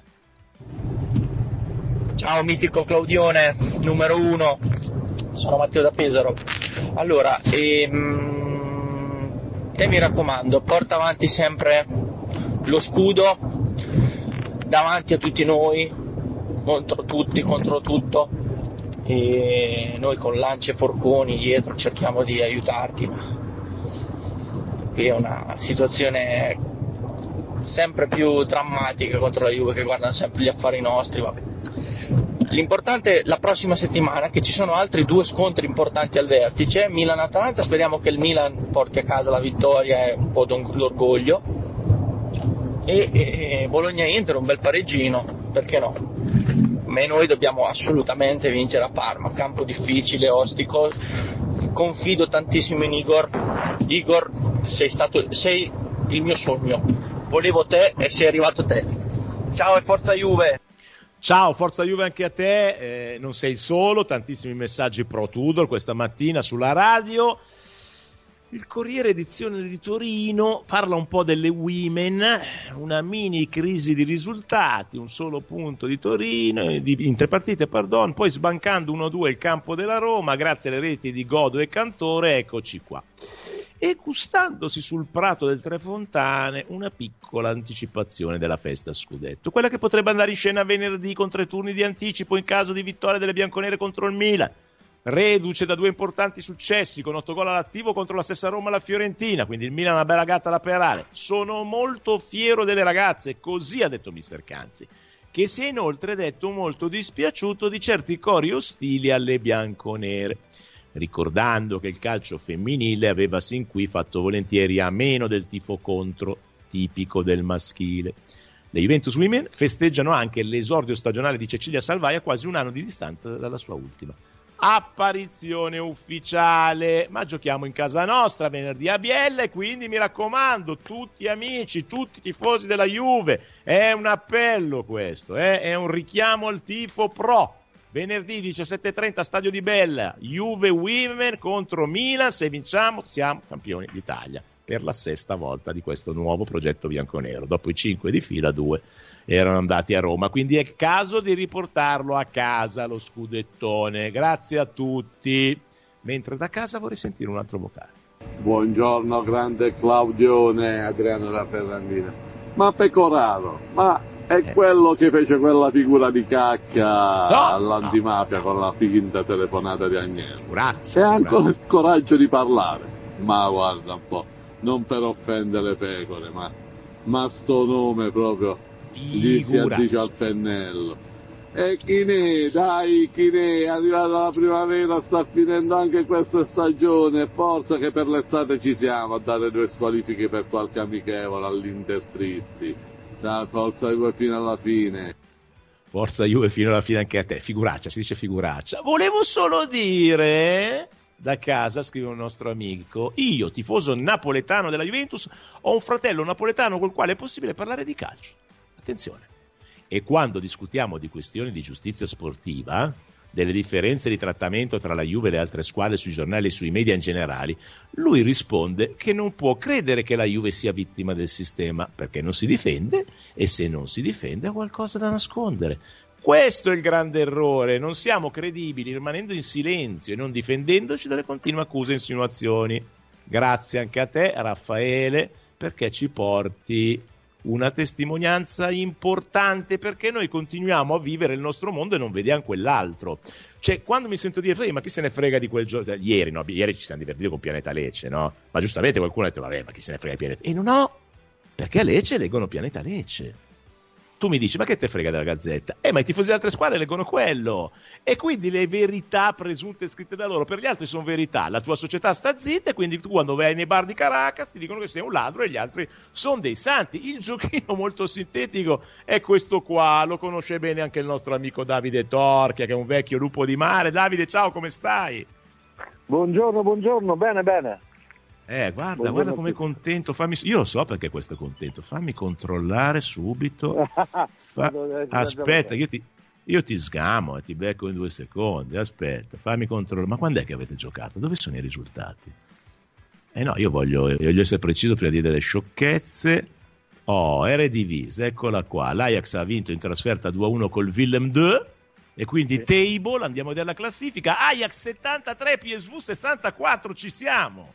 Ciao mitico Claudione, numero 1, sono Matteo da Pesaro. Allora, te mi raccomando, porta avanti sempre lo scudo davanti a tutti noi, contro tutti, contro tutto, e noi con lance e forconi dietro cerchiamo di aiutarti. Qui è una situazione sempre più drammatica contro la Juve, che guardano sempre gli affari nostri. Vabbè. L'importante è la prossima settimana, che ci sono altri 2 scontri importanti al vertice, Milan-Atalanta, speriamo che il Milan porti a casa la vittoria e un po' l'orgoglio, e Bologna-Inter, un bel pareggino, perché no? Ma noi dobbiamo assolutamente vincere a Parma, campo difficile, ostico. Confido tantissimo in Igor, sei il mio sogno, volevo te e sei arrivato te. Ciao e forza Juve. Ciao, forza Juve anche a te. Non sei il solo, tantissimi messaggi pro Tudor questa mattina sulla radio. Il Corriere edizione di Torino parla un po' delle women, una mini crisi di risultati, un solo punto di Torino in 3 partite, poi sbancando 1-2 il campo della Roma grazie alle reti di Godo e Cantore, eccoci qua. E gustandosi sul prato del Tre Fontane una piccola anticipazione della festa scudetto, quella che potrebbe andare in scena venerdì con 3 turni di anticipo in caso di vittoria delle bianconere contro il Milan, reduce da 2 importanti successi con 8 gol all'attivo contro la stessa Roma e la Fiorentina, quindi il Milan ha una bella gatta da pelare. Sono molto fiero delle ragazze, così ha detto mister Canzi, che si è inoltre detto molto dispiaciuto di certi cori ostili alle bianconere, ricordando che il calcio femminile aveva sin qui fatto volentieri a meno del tifo contro, tipico del maschile. Le Juventus Women festeggiano anche l'esordio stagionale di Cecilia Salvai a quasi un anno di distanza dalla sua ultima apparizione ufficiale. Ma giochiamo in casa nostra venerdì a Biella e quindi mi raccomando, tutti amici, tutti tifosi della Juve, è un appello questo, è un richiamo al tifo pro. Venerdì 17:30 Stadio di Bella, Juve Women contro Milan, se vinciamo siamo campioni d'Italia per la 6ª volta di questo nuovo progetto bianconero. Dopo i 5 di fila, 2 erano andati a Roma, quindi è il caso di riportarlo a casa lo scudettone. Grazie a tutti. Mentre da casa vorrei sentire un altro vocale. Buongiorno grande Claudione, Adriano da Ferrandina. Ma Pecoraro, ma è quello che fece quella figura di cacca all'antimafia con la finta telefonata di Agnello. Grazie. E ha ancora il coraggio di parlare. Ma guarda un po', non per offendere pecore, ma sto nome proprio gli si addice al pennello. E Chinè, dai Chinè, è arrivata la primavera, sta finendo anche questa stagione, forza che per l'estate ci siamo a dare 2 squalifiche per qualche amichevole all'Inter tristi. Da forza Juve fino alla fine. Forza Juve fino alla fine anche a te. Figuraccia, si dice figuraccia. Volevo solo dire, da casa, scrive un nostro amico, io, tifoso napoletano della Juventus, ho un fratello napoletano col quale è possibile parlare di calcio. Attenzione. E quando discutiamo di questioni di giustizia sportiva, delle differenze di trattamento tra la Juve e le altre squadre sui giornali e sui media in generale, lui risponde che non può credere che la Juve sia vittima del sistema, perché non si difende, e se non si difende ha qualcosa da nascondere. Questo è il grande errore, non siamo credibili rimanendo in silenzio e non difendendoci dalle continue accuse e insinuazioni. Grazie anche a te, Raffaele, perché ci porti una testimonianza importante, perché noi continuiamo a vivere il nostro mondo e non vediamo quell'altro. Cioè, quando mi sento dire, ma chi se ne frega di quel gioco? Ieri ci siamo divertiti con Pianeta Lecce, no? Ma giustamente qualcuno ha detto, vabbè, ma chi se ne frega di Pianeta? E no, perché a Lecce leggono Pianeta Lecce. Tu mi dici, ma che te frega della Gazzetta? Ma i tifosi delle altre squadre leggono quello. E quindi le verità presunte scritte da loro per gli altri sono verità. La tua società sta zitta, e quindi tu quando vai nei bar di Caracas ti dicono che sei un ladro e gli altri sono dei santi. Il giochino molto sintetico è questo qua. Lo conosce bene anche il nostro amico Davide Torchia, che è un vecchio lupo di mare. Davide, ciao, come stai? Buongiorno, bene. Guarda com'è contento. Io lo so perché questo è contento. Fammi controllare subito. Aspetta, io ti sgamo e ti becco in 2 secondi. Aspetta, fammi controllare. Ma quando è che avete giocato? Dove sono i risultati? No, io voglio essere preciso prima di dire le sciocchezze. Eredivisie, eccola qua. L'Ajax ha vinto in trasferta 2-1 col Willem II. E quindi table, andiamo a vedere la classifica. Ajax 73, PSV 64, ci siamo.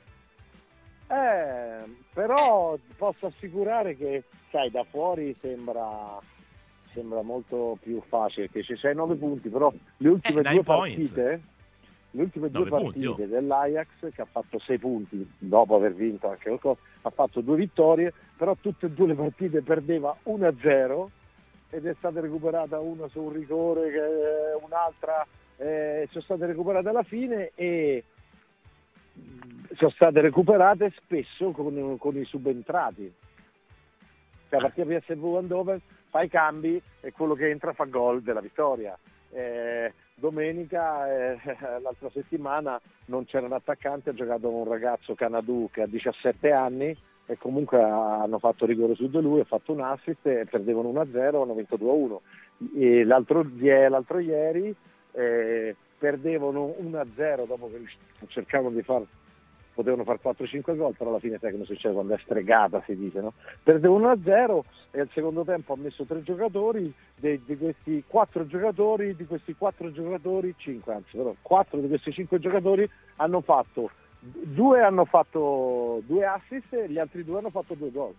Però posso assicurare che, sai, da fuori sembra molto più facile, che ci sei 9 punti, però le ultime due partite dell'Ajax, che ha fatto 6 punti dopo aver vinto anche qualcosa, ha fatto 2 vittorie, però tutte e 2 le partite perdeva 1-0 ed è stata recuperata una su un rigore, un'altra sono state recuperate alla fine e sono state recuperate spesso con i subentrati. Cioè, la partita PSV Eindhoven fa i cambi e quello che entra fa gol della vittoria. Domenica, l'altra settimana, non c'era un attaccante, ha giocato un ragazzo Canadù che ha 17 anni e comunque hanno fatto rigore su di lui, ha fatto un assist e perdevano 1-0, hanno vinto 2-1. E l'altro ieri perdevano 1-0 dopo che cercavano di potevano fare 4-5 gol, però alla fine sai come succede quando è stregata, si dice, no? Perdevano 1-0 e al secondo tempo ha messo 3 giocatori, di questi 4 giocatori, 5, anzi, però 4 di questi 5 giocatori hanno fatto 2 assist e gli altri 2 hanno fatto 2 gol.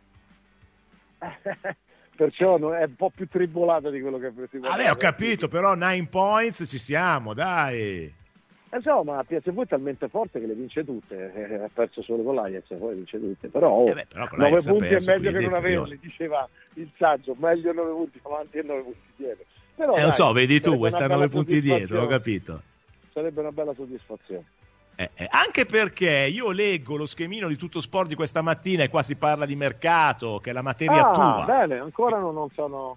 Perciò è un po' più tribolato di quello che ho capito, però 9 points ci siamo, dai. Insomma, PSV è talmente forte che le vince tutte, ha perso solo con l'Ajax e poi vince tutte, però 9 punti è meglio che non averli, diceva il saggio, meglio 9 punti avanti e 9 punti dietro. Però, lo so, vedi tu, vuoi stare 9 punti dietro, ho capito. Sarebbe una bella soddisfazione. Anche perché io leggo lo schemino di Tutto Sport di questa mattina e qua si parla di mercato, che è la materia tua. Bene, ancora non ho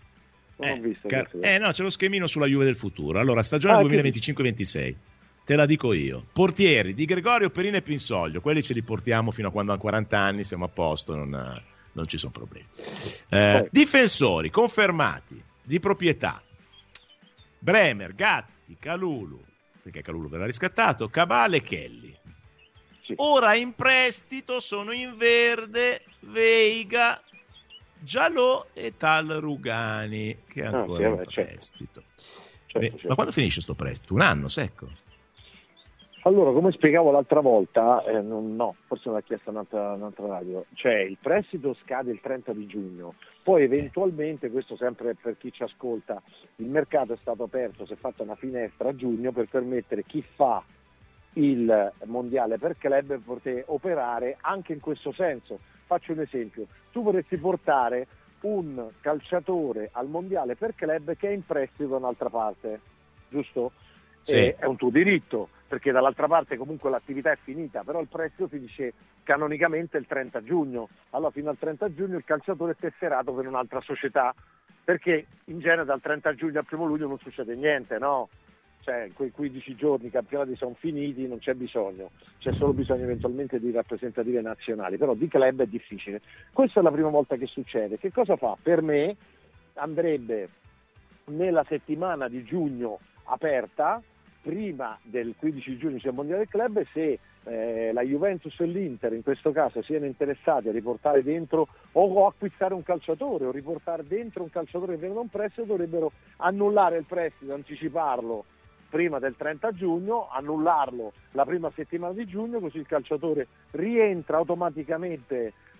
visto. No, c'è lo schemino sulla Juve del futuro. Allora, stagione 2025-26. Te la dico io. Portieri Di Gregorio, Perin e Pinsoglio, quelli ce li portiamo fino a quando hanno 40 anni, siamo a posto, non ci sono problemi. Difensori confermati di proprietà: Bremer, Gatti, Kalulu, perché Kalulu verrà riscattato, Cabale e Kelly. Sì. Ora in prestito sono in verde Veiga, Giallo e Tal Rugani, che è ancora in prestito. Certo. Ma quando finisce sto prestito? Un anno secco? Allora, come spiegavo l'altra volta, no, forse me l'ha chiesto un'altra radio, cioè il prestito scade il 30 di giugno, poi eventualmente, questo sempre per chi ci ascolta, il mercato è stato aperto, si è fatta una finestra a giugno per permettere chi fa il mondiale per club poter operare anche in questo senso. Faccio un esempio: tu vorresti portare un calciatore al mondiale per club che è in prestito da un'altra parte, giusto? Sì. È un tuo diritto, perché dall'altra parte comunque l'attività è finita, però il prestito finisce canonicamente il 30 giugno. Allora fino al 30 giugno il calciatore è tesserato per un'altra società, perché in genere dal 30 giugno al 1 luglio non succede niente, no? Cioè quei 15 giorni i campionati sono finiti, non c'è bisogno, c'è solo bisogno eventualmente di rappresentative nazionali, però di club è difficile. Questa è la prima volta che succede. Che cosa fa? Per me andrebbe nella settimana di giugno aperta, prima del 15 giugno c'è il mondiale del club, e se la Juventus e l'Inter in questo caso siano interessati a riportare dentro o acquistare un calciatore o riportare dentro un calciatore che viene da un prestito, dovrebbero annullare il prestito, anticiparlo prima del 30 giugno, annullarlo la prima settimana di giugno, così il calciatore rientra automaticamente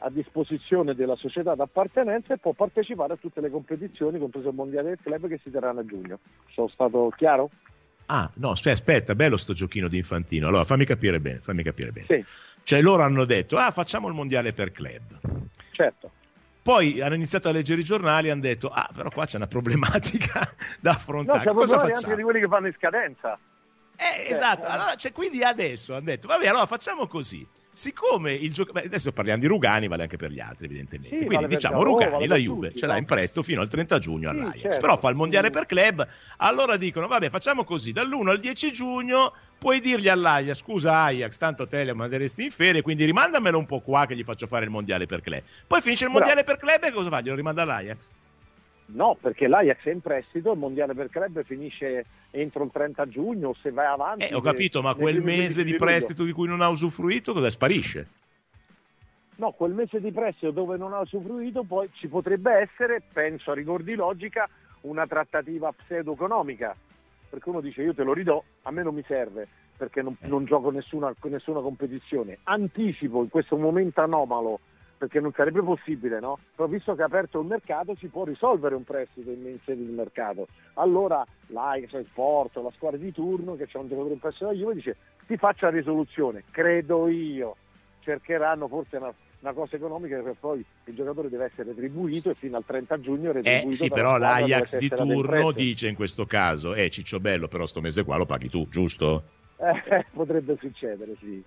a disposizione della società d'appartenenza e può partecipare a tutte le competizioni, compreso il mondiale del club, che si terranno a giugno. Sono stato chiaro? Ah, no, aspetta, bello sto giochino di Infantino. Allora, fammi capire bene. Sì. Cioè, loro hanno detto, facciamo il mondiale per club. Certo. Poi hanno iniziato a leggere i giornali e hanno detto, però qua c'è una problematica da affrontare. No, c'è cosa problemi facciamo? anche di quelli che fanno in scadenza. Esatto, allora, quindi adesso hanno detto, vabbè, allora facciamo così. Siccome adesso parliamo di Rugani, vale anche per gli altri evidentemente, Sì, quindi vale diciamo per Rugani, vale la per Juve tutti, ce l'ha in prestito fino al 30 giugno Sì, all'Ajax, certo. però fa il mondiale per club, allora dicono, vabbè, facciamo così, dall'1 al 10 giugno puoi dirgli all'Ajax, scusa Ajax, tanto te le manderesti in ferie, quindi rimandamelo un po' qua che gli faccio fare il mondiale per club. Poi finisce il mondiale per club e cosa fa? Glielo rimanda all'Ajax? No, perché l'Ajax è in prestito, il mondiale per club finisce entro il 30 giugno, o se vai avanti... Ho capito, ma quel mese di prestito di cui non ha usufruito, cosa sparisce? No, quel mese di prestito dove non ha usufruito, poi ci potrebbe essere, penso a rigor di logica, una trattativa pseudo-economica, perché uno dice io te lo ridò, a me non mi serve, perché non gioco nessuna competizione, anticipo in questo momento anomalo, perché non sarebbe possibile, no? Però visto che è aperto il mercato si può risolvere un prestito in sede di mercato. Allora l'Ajax, il Porto, la squadra di turno che c'è un giocatore in prestito alla Juve dice ti faccio la risoluzione, credo io. Cercheranno forse una cosa economica, perché poi il giocatore deve essere retribuito e fino al 30 giugno retribuito. Sì, però l'Ajax di turno dice in questo caso Cicciobello, però sto mese qua lo paghi tu, giusto? Potrebbe succedere, sì.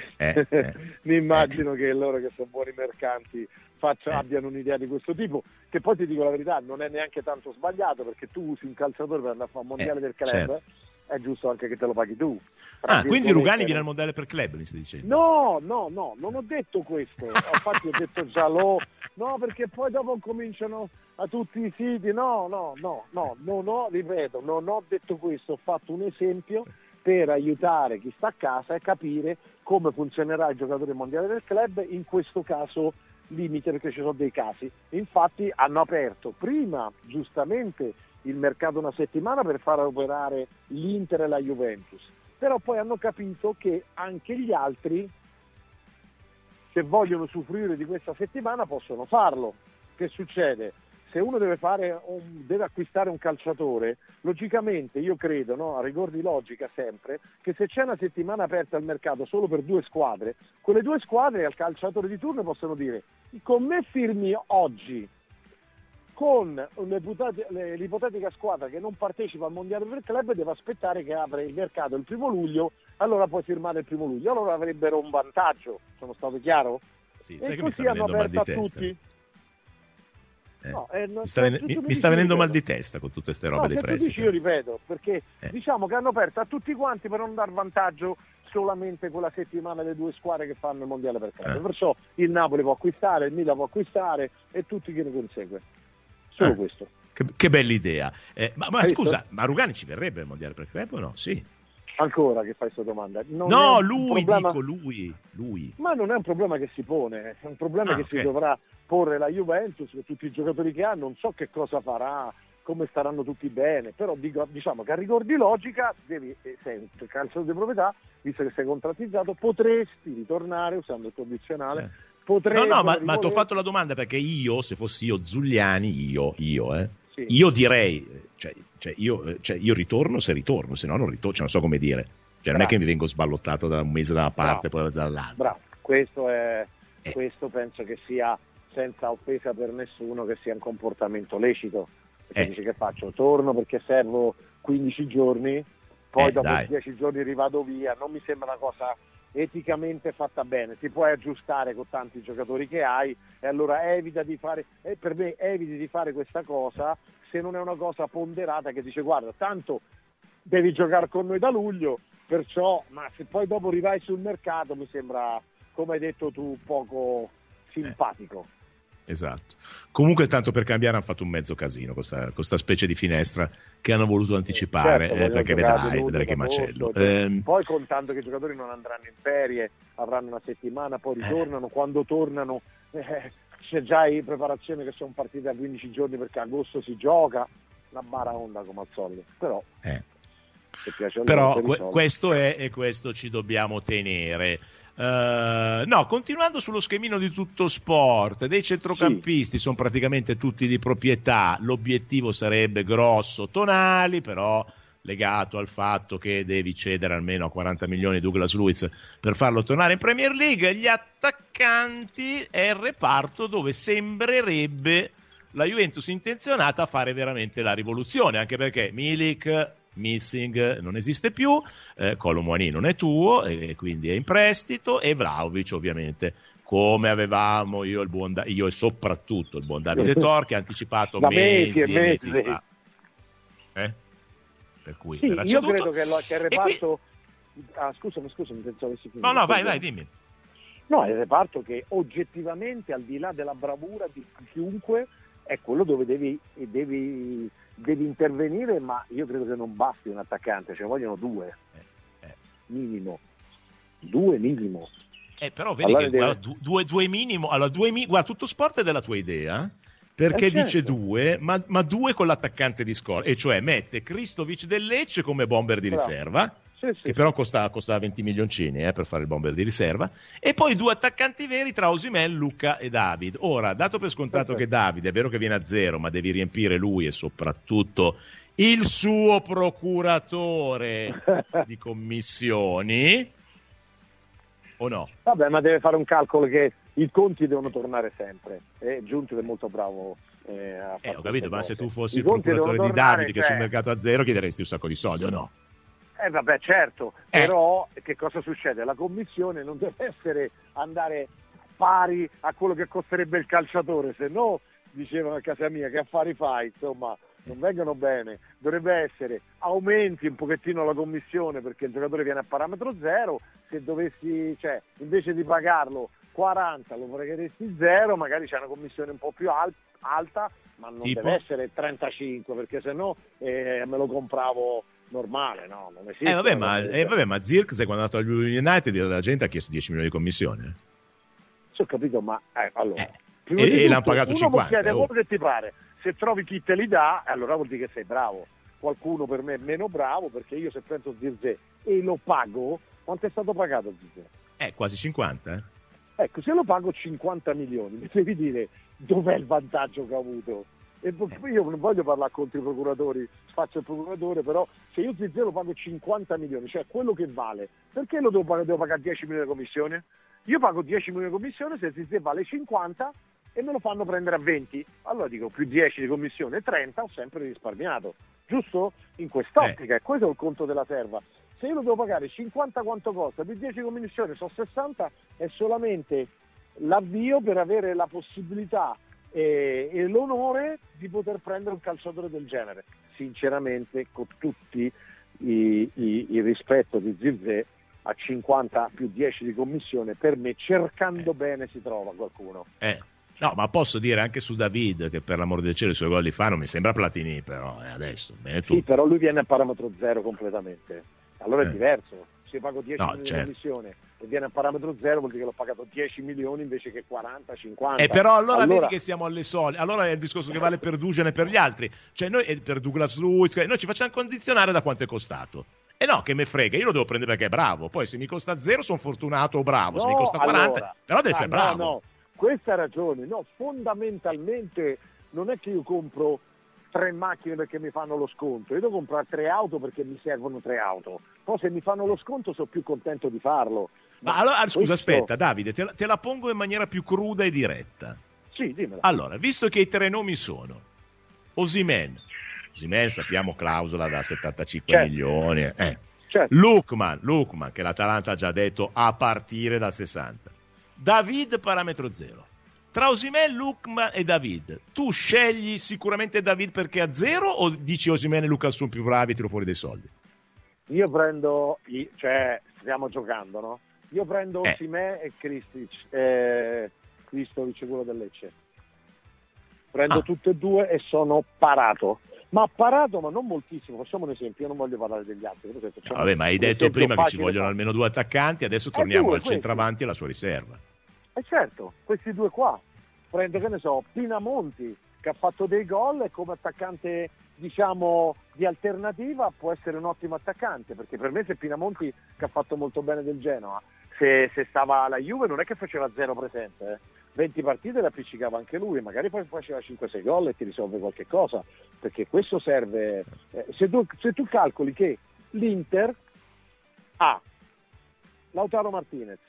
Mi immagino che loro che sono buoni mercanti abbiano un'idea di questo tipo, che poi ti dico la verità non è neanche tanto sbagliato, perché tu usi un calciatore per andare a fare un mondiale del club, certo. È giusto anche che te lo paghi tu. Quindi Rugani viene al mondiale per club, mi stai dicendo? No, non ho detto questo. Infatti ho detto già no, perché poi dopo cominciano a tutti i siti. No, ripeto, non ho detto questo, ho fatto un esempio per aiutare chi sta a casa a capire come funzionerà il giocatore mondiale del club, in questo caso limite, perché ci sono dei casi. Infatti hanno aperto prima, giustamente, il mercato una settimana per far operare l'Inter e la Juventus, però poi hanno capito che anche gli altri, se vogliono usufruire di questa settimana, possono farlo. Che succede? Se uno deve acquistare un calciatore, logicamente io credo, no, a rigor di logica sempre, che se c'è una settimana aperta al mercato solo per 2 squadre, quelle 2 squadre al calciatore di turno possono dire con me firmi oggi, con l'ipotetica squadra che non partecipa al mondiale per club deve aspettare che apre il mercato il 1 luglio, allora puoi firmare il 1 luglio, allora avrebbero un vantaggio. Sono stato chiaro? Sì, sai che mi sta venendo mal di testa. Mi sta venendo mal di testa con tutte queste robe dei prestiti. Io ripeto, perché diciamo che hanno aperto a tutti quanti per non dar vantaggio solamente quella settimana le 2 squadre che fanno il mondiale per club. Perciò il Napoli può acquistare, il Milan può acquistare e tutti chi ne consegue. Solo questo. Che bella idea. Ma scusa, ma Rugani ci verrebbe il mondiale per club o no? Sì. Ancora che fai questa domanda? Lui. Ma non è un problema che si pone, è un problema che si dovrà porre la Juventus, tutti i giocatori che ha, non so che cosa farà, come staranno tutti bene, però diciamo che a rigor di logica sei un calciatore di proprietà, visto che sei contrattizzato, potresti ritornare usando il condizionale. Sì. Ma ti ho fatto la domanda perché se fossi io Zuliani, io direi, io ritorno se no non ritorno, non so come dire, non è che mi vengo sballottato da un mese da una parte poi dall'altra. Bravo, questo penso che sia, senza offesa per nessuno, che sia un comportamento lecito, perché dice che faccio? Torno perché servo 15 giorni, poi dopo 10 giorni rivado via, non mi sembra una cosa eticamente fatta bene. Ti puoi aggiustare con tanti giocatori che hai e allora eviti di fare questa cosa, se non è una cosa ponderata che dice guarda tanto devi giocare con noi da luglio, perciò, ma se poi dopo rivai sul mercato mi sembra, come hai detto tu, poco simpatico. Esatto. Comunque tanto per cambiare hanno fatto un mezzo casino con questa specie di finestra che hanno voluto anticipare, perché vedrai che macello. Poi contando che i giocatori non andranno in ferie, avranno una settimana, poi ritornano, quando tornano c'è già in preparazione che sono partite a 15 giorni perché a agosto si gioca, una baraonda come al solito, però se piace però questo è, e questo ci dobbiamo tenere. No, continuando sullo schemino di Tutto Sport, dei centrocampisti sono praticamente tutti di proprietà, l'obiettivo sarebbe grosso, Tonali, però legato al fatto che devi cedere almeno a 40 milioni Douglas Luiz per farlo tornare in Premier League. Gli attaccanti è il reparto dove sembrerebbe la Juventus intenzionata a fare veramente la rivoluzione, anche perché Milik missing non esiste più, Kolo Muani non è tuo e quindi è in prestito, e Vlahovic ovviamente, come avevamo io e soprattutto il buon Davide Torchi anticipato mesi e mesi fa. Per cui io credo che il reparto scusami pensavo avessi finito. No, vai, dimmi. No, è il reparto che oggettivamente, al di là della bravura di chiunque, è quello dove devi intervenire, ma io credo che non basti un attaccante, ce ne vogliono due minimo. Però vedi allora che due minimo. Allora, guarda, Tutto Sport è della tua idea, perché dice due, ma due con l'attaccante di scorta, e cioè mette Kristovic del Lecce come bomber di riserva, che però costa 20 milioncini per fare il bomber di riserva, e poi due attaccanti veri tra Osimhen, Luka e David. Ora, dato per scontato che David è vero che viene a zero, ma devi riempire lui e soprattutto il suo procuratore di commissioni, o no? Vabbè, ma deve fare un calcolo che i conti devono tornare sempre, e Giunti è molto bravo. Ho capito, ma se tu fossi il procuratore di David, che sul mercato a zero, chiederesti un sacco di soldi, o no? Vabbè, certo, però che cosa succede? La commissione non deve andare pari a quello che costerebbe il calciatore, se no, dicevano a casa mia, che affari fai, insomma, non vengono bene. Dovrebbe essere aumenti un pochettino la commissione perché il giocatore viene a parametro zero, se dovessi, cioè, invece di pagarlo 40 lo pagheresti zero, magari c'è una commissione un po' più alta, ma non deve essere 35, perché se no me lo compravo normale, no? Non esiste. Vabbè, ma Zirkzee quando è andato agli United la gente ha chiesto 10 milioni di commissione. Sì, ho capito, ma allora e l'hanno pagato 50. Chiede quello che ti pare. Se trovi chi te li dà, allora vuol dire che sei bravo. Qualcuno per me è meno bravo, perché io se prendo Zirkzee e lo pago, quanto è stato pagato Zirkzee? Quasi 50. Ecco, se lo pago 50 milioni, mi devi dire dov'è il vantaggio che ho avuto. E io non voglio parlare contro i procuratori, faccio il procuratore, però se io Zirkzee lo pago 50 milioni, cioè quello che vale, perché lo devo pagare 10 milioni di commissione? Io pago 10 milioni di commissione, se Zirkzee vale 50 e me lo fanno prendere a 20, allora dico più 10 di commissione, 30, ho sempre risparmiato, giusto? In quest'ottica, e questo è il conto della serva. Se io lo devo pagare 50 quanto costa, più 10 di commissione, sono 60, è solamente l'avvio per avere la possibilità e l'onore di poter prendere un calciatore del genere. Sinceramente, con tutti il rispetto di Zirkzee, a 50 più 10 di commissione, per me, cercando bene, si trova qualcuno. No, ma posso dire anche su David, che per l'amor del cielo i suoi gol li fa, non mi sembra Platini, però adesso bene tu. Sì, però lui viene a parametro zero completamente, allora è diverso. Se io pago 10 milioni di commissione e viene a parametro zero, vuol dire che l'ho pagato 10 milioni invece che 40, 50. Però allora vedi che siamo alle solite. Allora è il discorso che vale per Dujan e per gli altri. Cioè noi, per Douglas Luiz, noi ci facciamo condizionare da quanto è costato. E no, che me frega, io lo devo prendere perché è bravo. Poi se mi costa 0 sono fortunato o bravo, se mi costa 40, però deve essere bravo. No, questa ha ragione. No, fondamentalmente non è che io compro 3 macchine perché mi fanno lo sconto, io devo comprare 3 auto perché mi servono 3 auto. Poi se mi fanno lo sconto sono più contento di farlo. Ma allora, scusa, aspetta Davide, te la pongo in maniera più cruda e diretta. Sì, dimmela. Allora, visto che i 3 nomi sono Osimhen sappiamo clausola da 75 milioni, certo. Lookman che l'Atalanta ha già detto a partire da 60, David parametro zero. Tra Osimhen, Lookman e David, tu scegli sicuramente David perché a zero, o dici Osimhen e Luka sono più bravi e tiro fuori dei soldi? Io prendo, cioè stiamo giocando, no? Io prendo Osimhen e Kristovic, quello del Lecce. Prendo tutte e due e sono parato. Ma non moltissimo. Facciamo un esempio, io non voglio parlare degli altri. Vabbè, ma hai detto prima che ci vogliono almeno 2 attaccanti, adesso torniamo al centravanti e alla sua riserva. Certo, questi 2 qua. Prendo, che ne so, Pinamonti, che ha fatto dei gol e come attaccante diciamo di alternativa può essere un ottimo attaccante, perché per me se Pinamonti, che ha fatto molto bene del Genoa, se stava alla Juve non è che faceva zero presenze, 20 partite le appiccicava anche lui, magari poi faceva 5-6 gol e ti risolve qualche cosa, perché questo serve. Se tu calcoli che l'Inter ha Lautaro Martinez,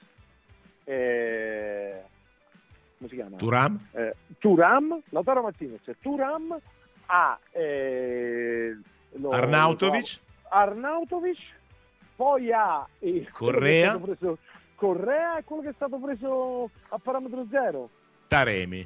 come si chiama? Thuram, Lautaro Martinez, Thuram, ha Arnautovic, poi ha Correa è quello che è stato preso a parametro zero, Taremi,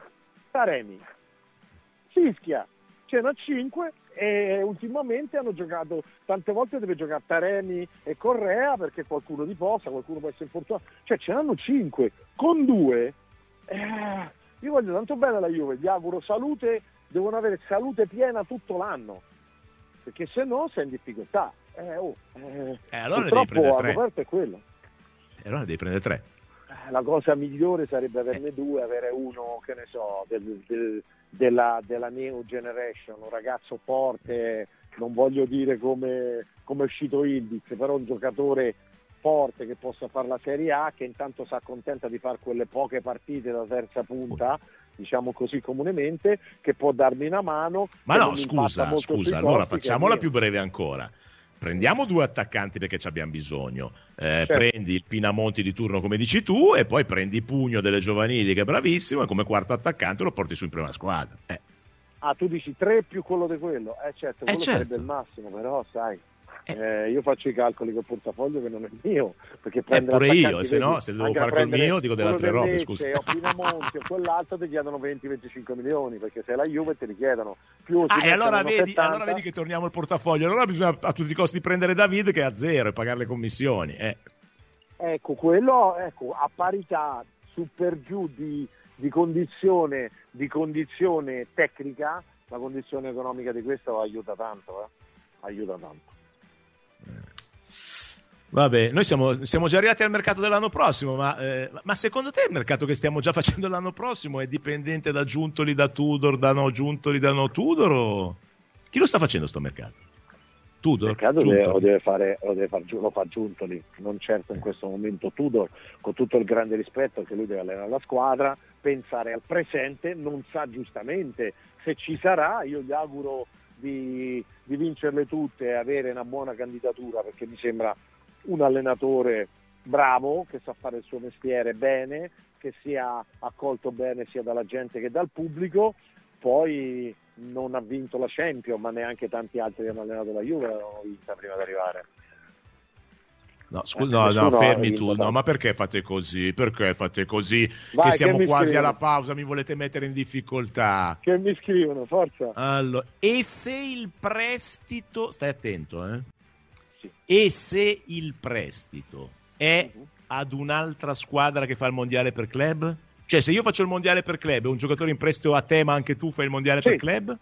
fischia, ce n'ha 5 e ultimamente hanno giocato, tante volte deve giocare Taremi e Correa perché qualcuno li posa, qualcuno può essere fortunato, cioè ce n'hanno 5 con 2. Io voglio tanto bene alla Juve, gli auguro salute, devono avere salute piena tutto l'anno, perché se no sei in difficoltà. Allora ne devi prendere 3. Aperto è quello. Allora devi prendere 3. La cosa migliore sarebbe averne 2, avere uno, che ne so, della new generation, un ragazzo forte, non voglio dire come è uscito Ildiz, però un giocatore forte che possa fare la Serie A, che intanto si accontenta di fare quelle poche partite da terza punta, diciamo così comunemente, che può darmi una mano. Ma no, scusa, allora facciamola più breve ancora. Prendiamo 2 attaccanti perché ci abbiamo bisogno, Certo. Prendi il Pinamonti di turno come dici tu e poi prendi Pugno delle giovanili che è bravissimo e come quarto attaccante lo porti su in prima squadra. Tu dici 3 più quello di quello, certo, quello sarebbe il massimo, però sai, io faccio i calcoli col portafoglio che non è mio, perché pure io, se no, se devo fare col mio dico delle altre robe, scusa. Se ho Pinamonti o quell'altro ti chiedono 20-25 milioni, perché se è la Juve te li chiedono più. E allora vedi che torniamo al portafoglio, allora bisogna a tutti i costi prendere David che è a 0 e pagare le commissioni. Ecco, quello, a parità, su per giù di condizione tecnica, la condizione economica di questo aiuta tanto. Vabbè, noi siamo già arrivati al mercato dell'anno prossimo, ma secondo te il mercato che stiamo già facendo l'anno prossimo è dipendente da Giuntoli, da Tudor, da no Giuntoli, da no Tudor? O chi lo sta facendo sto mercato? Tudor? Il mercato lo fa Giuntoli, non certo in questo momento Tudor, con tutto il grande rispetto che lui deve allenare la squadra, pensare al presente, non sa giustamente se ci sarà. Io gli auguro di vincerle tutte e avere una buona candidatura, perché mi sembra un allenatore bravo, che sa fare il suo mestiere bene, che sia accolto bene sia dalla gente che dal pubblico. Poi non ha vinto la Champions, ma neanche tanti altri che hanno allenato la Juve l'hanno vinta prima di arrivare. No, fermi tu, no, ma perché fate così? Vai, che siamo quasi alla pausa, mi volete mettere in difficoltà? Che mi scrivono, forza. Allora, e se il prestito, stai attento, Sì. E se il prestito è ad un'altra squadra che fa il mondiale per club? Cioè, se io faccio il mondiale per club e un giocatore in prestito a te, ma anche tu fai il mondiale per club?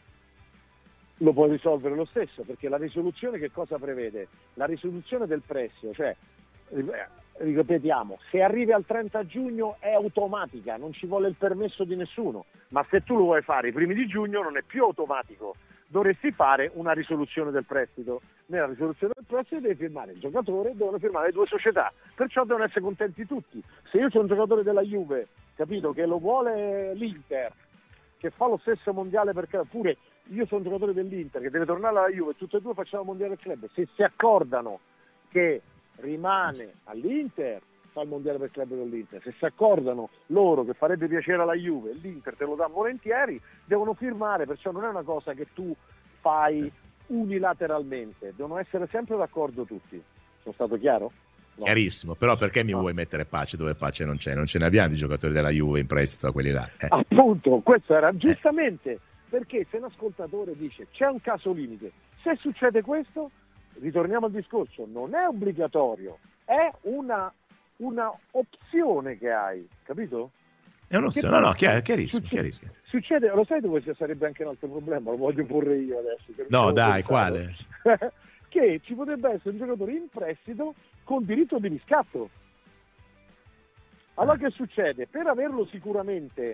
Lo puoi risolvere lo stesso, perché la risoluzione che cosa prevede? La risoluzione del prestito, cioè, ripetiamo, se arrivi al 30 giugno è automatica, non ci vuole il permesso di nessuno, ma se tu lo vuoi fare i primi di giugno non è più automatico, dovresti fare una risoluzione del prestito. Nella risoluzione del prestito devi firmare il giocatore, devono firmare le 2 società, perciò devono essere contenti tutti. Se io sono un giocatore della Juve, capito, che lo vuole l'Inter, che fa lo stesso mondiale perché pure io sono un giocatore dell'Inter che deve tornare alla Juve, tutti e 2 facciamo il mondiale per club, se si accordano che rimane all'Inter fa il mondiale per club dell'Inter, se si accordano loro che farebbe piacere alla Juve, l'Inter te lo dà volentieri, devono firmare, perciò non è una cosa che tu fai unilateralmente, devono essere sempre d'accordo tutti. Sono stato chiaro? No. Chiarissimo, però perché mi vuoi mettere pace dove pace non c'è? Non ce ne abbiamo di giocatori della Juve in prestito a quelli là. Appunto, questo era giustamente, perché se un ascoltatore dice c'è un caso limite, se succede questo, ritorniamo al discorso, non è obbligatorio, è una opzione che hai, capito? È un'opzione, no, chiarissimo. Succede, lo sai dove sarebbe anche un altro problema, lo voglio porre io adesso. No, dai, quale? Che ci potrebbe essere un giocatore in prestito con diritto di riscatto. Allora che succede? Per averlo sicuramente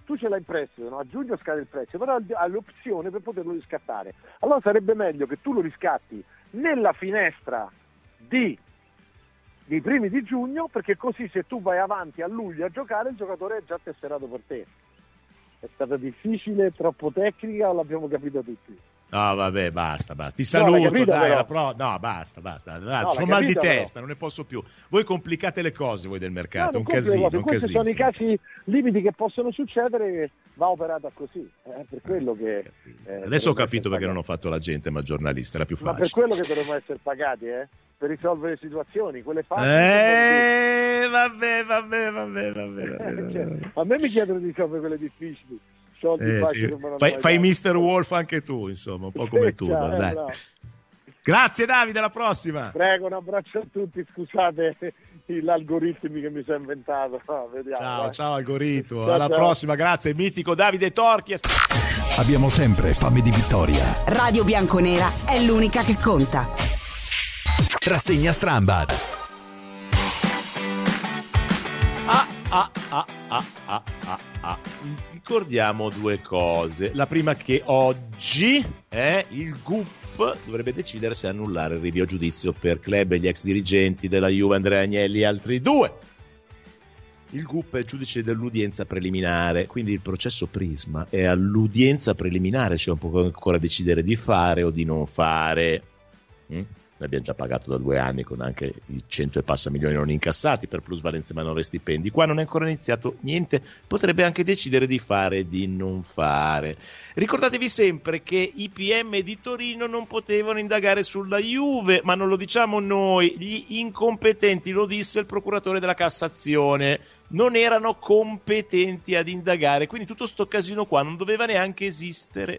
tu ce l'hai in prestito, no? A giugno scade il prestito, però hai l'opzione per poterlo riscattare. Allora sarebbe meglio che tu lo riscatti nella finestra dei primi di giugno, perché così se tu vai avanti a luglio a giocare, il giocatore è già tesserato per te. È stata difficile, troppo tecnica, l'abbiamo capito tutti. No, vabbè, basta. Ti saluto, capito, dai, però. No, basta. Sono mal di testa, non ne posso più. Voi complicate le cose, voi del mercato, un casino. Questi sono i casi limiti che possono succedere, va operato così. Per quello che... Adesso ho capito perché non ho fatto l'agente ma giornalista, era più facile. Ma per quello che dovremmo essere pagati, per risolvere situazioni, quelle facili. Vabbè. A me mi chiedono di risolvere quelle difficili. Sì. Fai Mr. Wolf anche tu, insomma, un po' come tu. Dai. Grazie Davide, alla prossima. Prego, un abbraccio a tutti, scusate gli algoritmi che mi sono inventato. Vediamo, ciao algoritmo, alla prossima, grazie mitico Davide Torchi. Abbiamo sempre fame di vittoria. Radio Bianconera è l'unica che conta. Rassegna Strambad. Ricordiamo due cose. La prima, che oggi il GUP dovrebbe decidere se annullare il rinvio a giudizio per club e gli ex dirigenti della Juve, Andrea Agnelli e altri due. Il GUP è il giudice dell'udienza preliminare, quindi il processo Prisma è all'udienza preliminare, c'è un po' ancora decidere di fare o di non fare. Noi abbiamo già pagato da 2 anni con anche i 100 e passa milioni non incassati per plusvalenze manovre e stipendi. Qua non è ancora iniziato niente, potrebbe anche decidere di fare e di non fare. Ricordatevi sempre che i PM di Torino non potevano indagare sulla Juve, ma non lo diciamo noi, gli incompetenti, lo disse il procuratore della Cassazione, non erano competenti ad indagare, quindi tutto sto casino qua non doveva neanche esistere.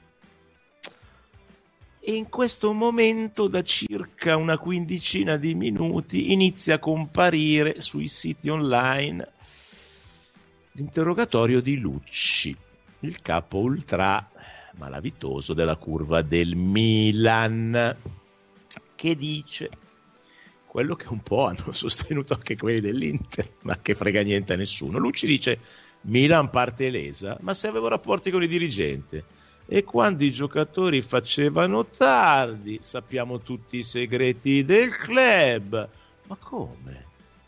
E in questo momento, da circa una quindicina di minuti, inizia a comparire sui siti online l'interrogatorio di Lucci, il capo ultra malavitoso della curva del Milan, che dice quello che un po' hanno sostenuto anche quelli dell'Inter, ma che frega niente a nessuno. Lucci dice: Milan parte lesa, ma se avevo rapporti con il dirigente. E quando i giocatori facevano tardi, sappiamo tutti i segreti del club. Ma come?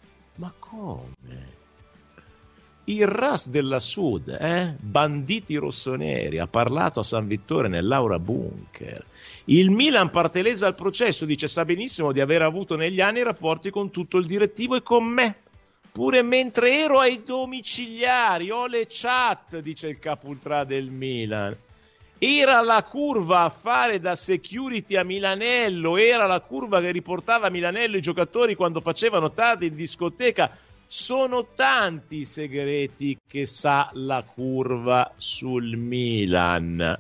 Il RAS della Sud, banditi rossoneri, ha parlato a San Vittore nell'Aura Bunker. Il Milan parte lesa al processo, dice, sa benissimo di aver avuto negli anni rapporti con tutto il direttivo e con me. Pure mentre ero ai domiciliari, ho le chat, dice il capo ultra del Milan. Era la curva a fare da security a Milanello, era la curva che riportava a Milanello i giocatori quando facevano tardi in discoteca. Sono tanti i segreti che sa la curva sul Milan.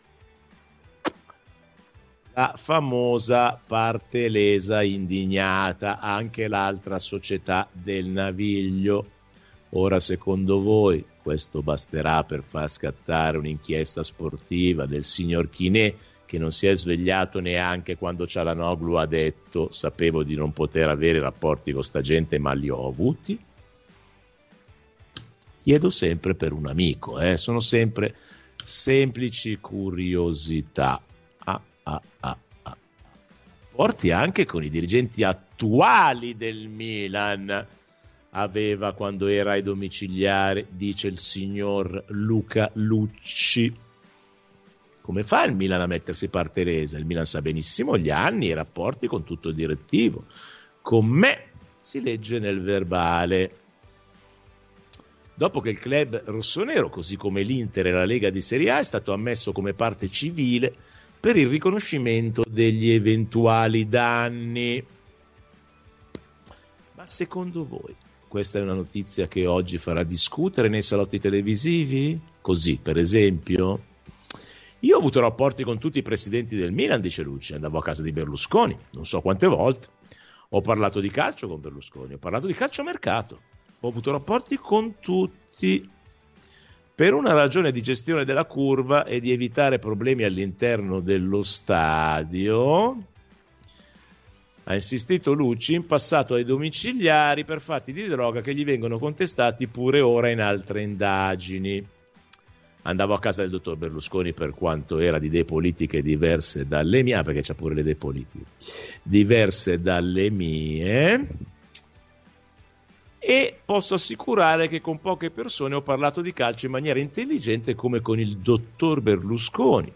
La famosa parte lesa indignata, anche l'altra società del Naviglio. Ora, secondo voi, questo basterà per far scattare un'inchiesta sportiva del signor Chinè, che non si è svegliato neanche quando Cialanoglu ha detto sapevo di non poter avere rapporti con sta gente ma li ho avuti? Chiedo sempre per un amico, sono sempre semplici curiosità. Porti anche con i dirigenti attuali del Milan. Aveva quando era ai domiciliari, dice il signor Luca Lucci. Come fa il Milan a mettersi parte lesa? Il Milan sa benissimo gli anni e i rapporti con tutto il direttivo. Con me, si legge nel verbale. Dopo che il club rossonero, così come l'Inter e la Lega di Serie A, è stato ammesso come parte civile per il riconoscimento degli eventuali danni. Ma secondo voi questa è una notizia che oggi farà discutere nei salotti televisivi? Così, per esempio, io ho avuto rapporti con tutti i presidenti del Milan, dice Lucci, andavo a casa di Berlusconi, non so quante volte, ho parlato di calcio con Berlusconi, ho parlato di calciomercato, ho avuto rapporti con tutti. Per una ragione di gestione della curva e di evitare problemi all'interno dello stadio, ha insistito Lucci, in passato ai domiciliari per fatti di droga che gli vengono contestati pure ora in altre indagini. andavo a casa del dottor Berlusconi per quanto era di idee politiche diverse dalle mie, perché c'ha pure le idee politiche diverse dalle mie, e posso assicurare che con poche persone ho parlato di calcio in maniera intelligente come con il dottor Berlusconi.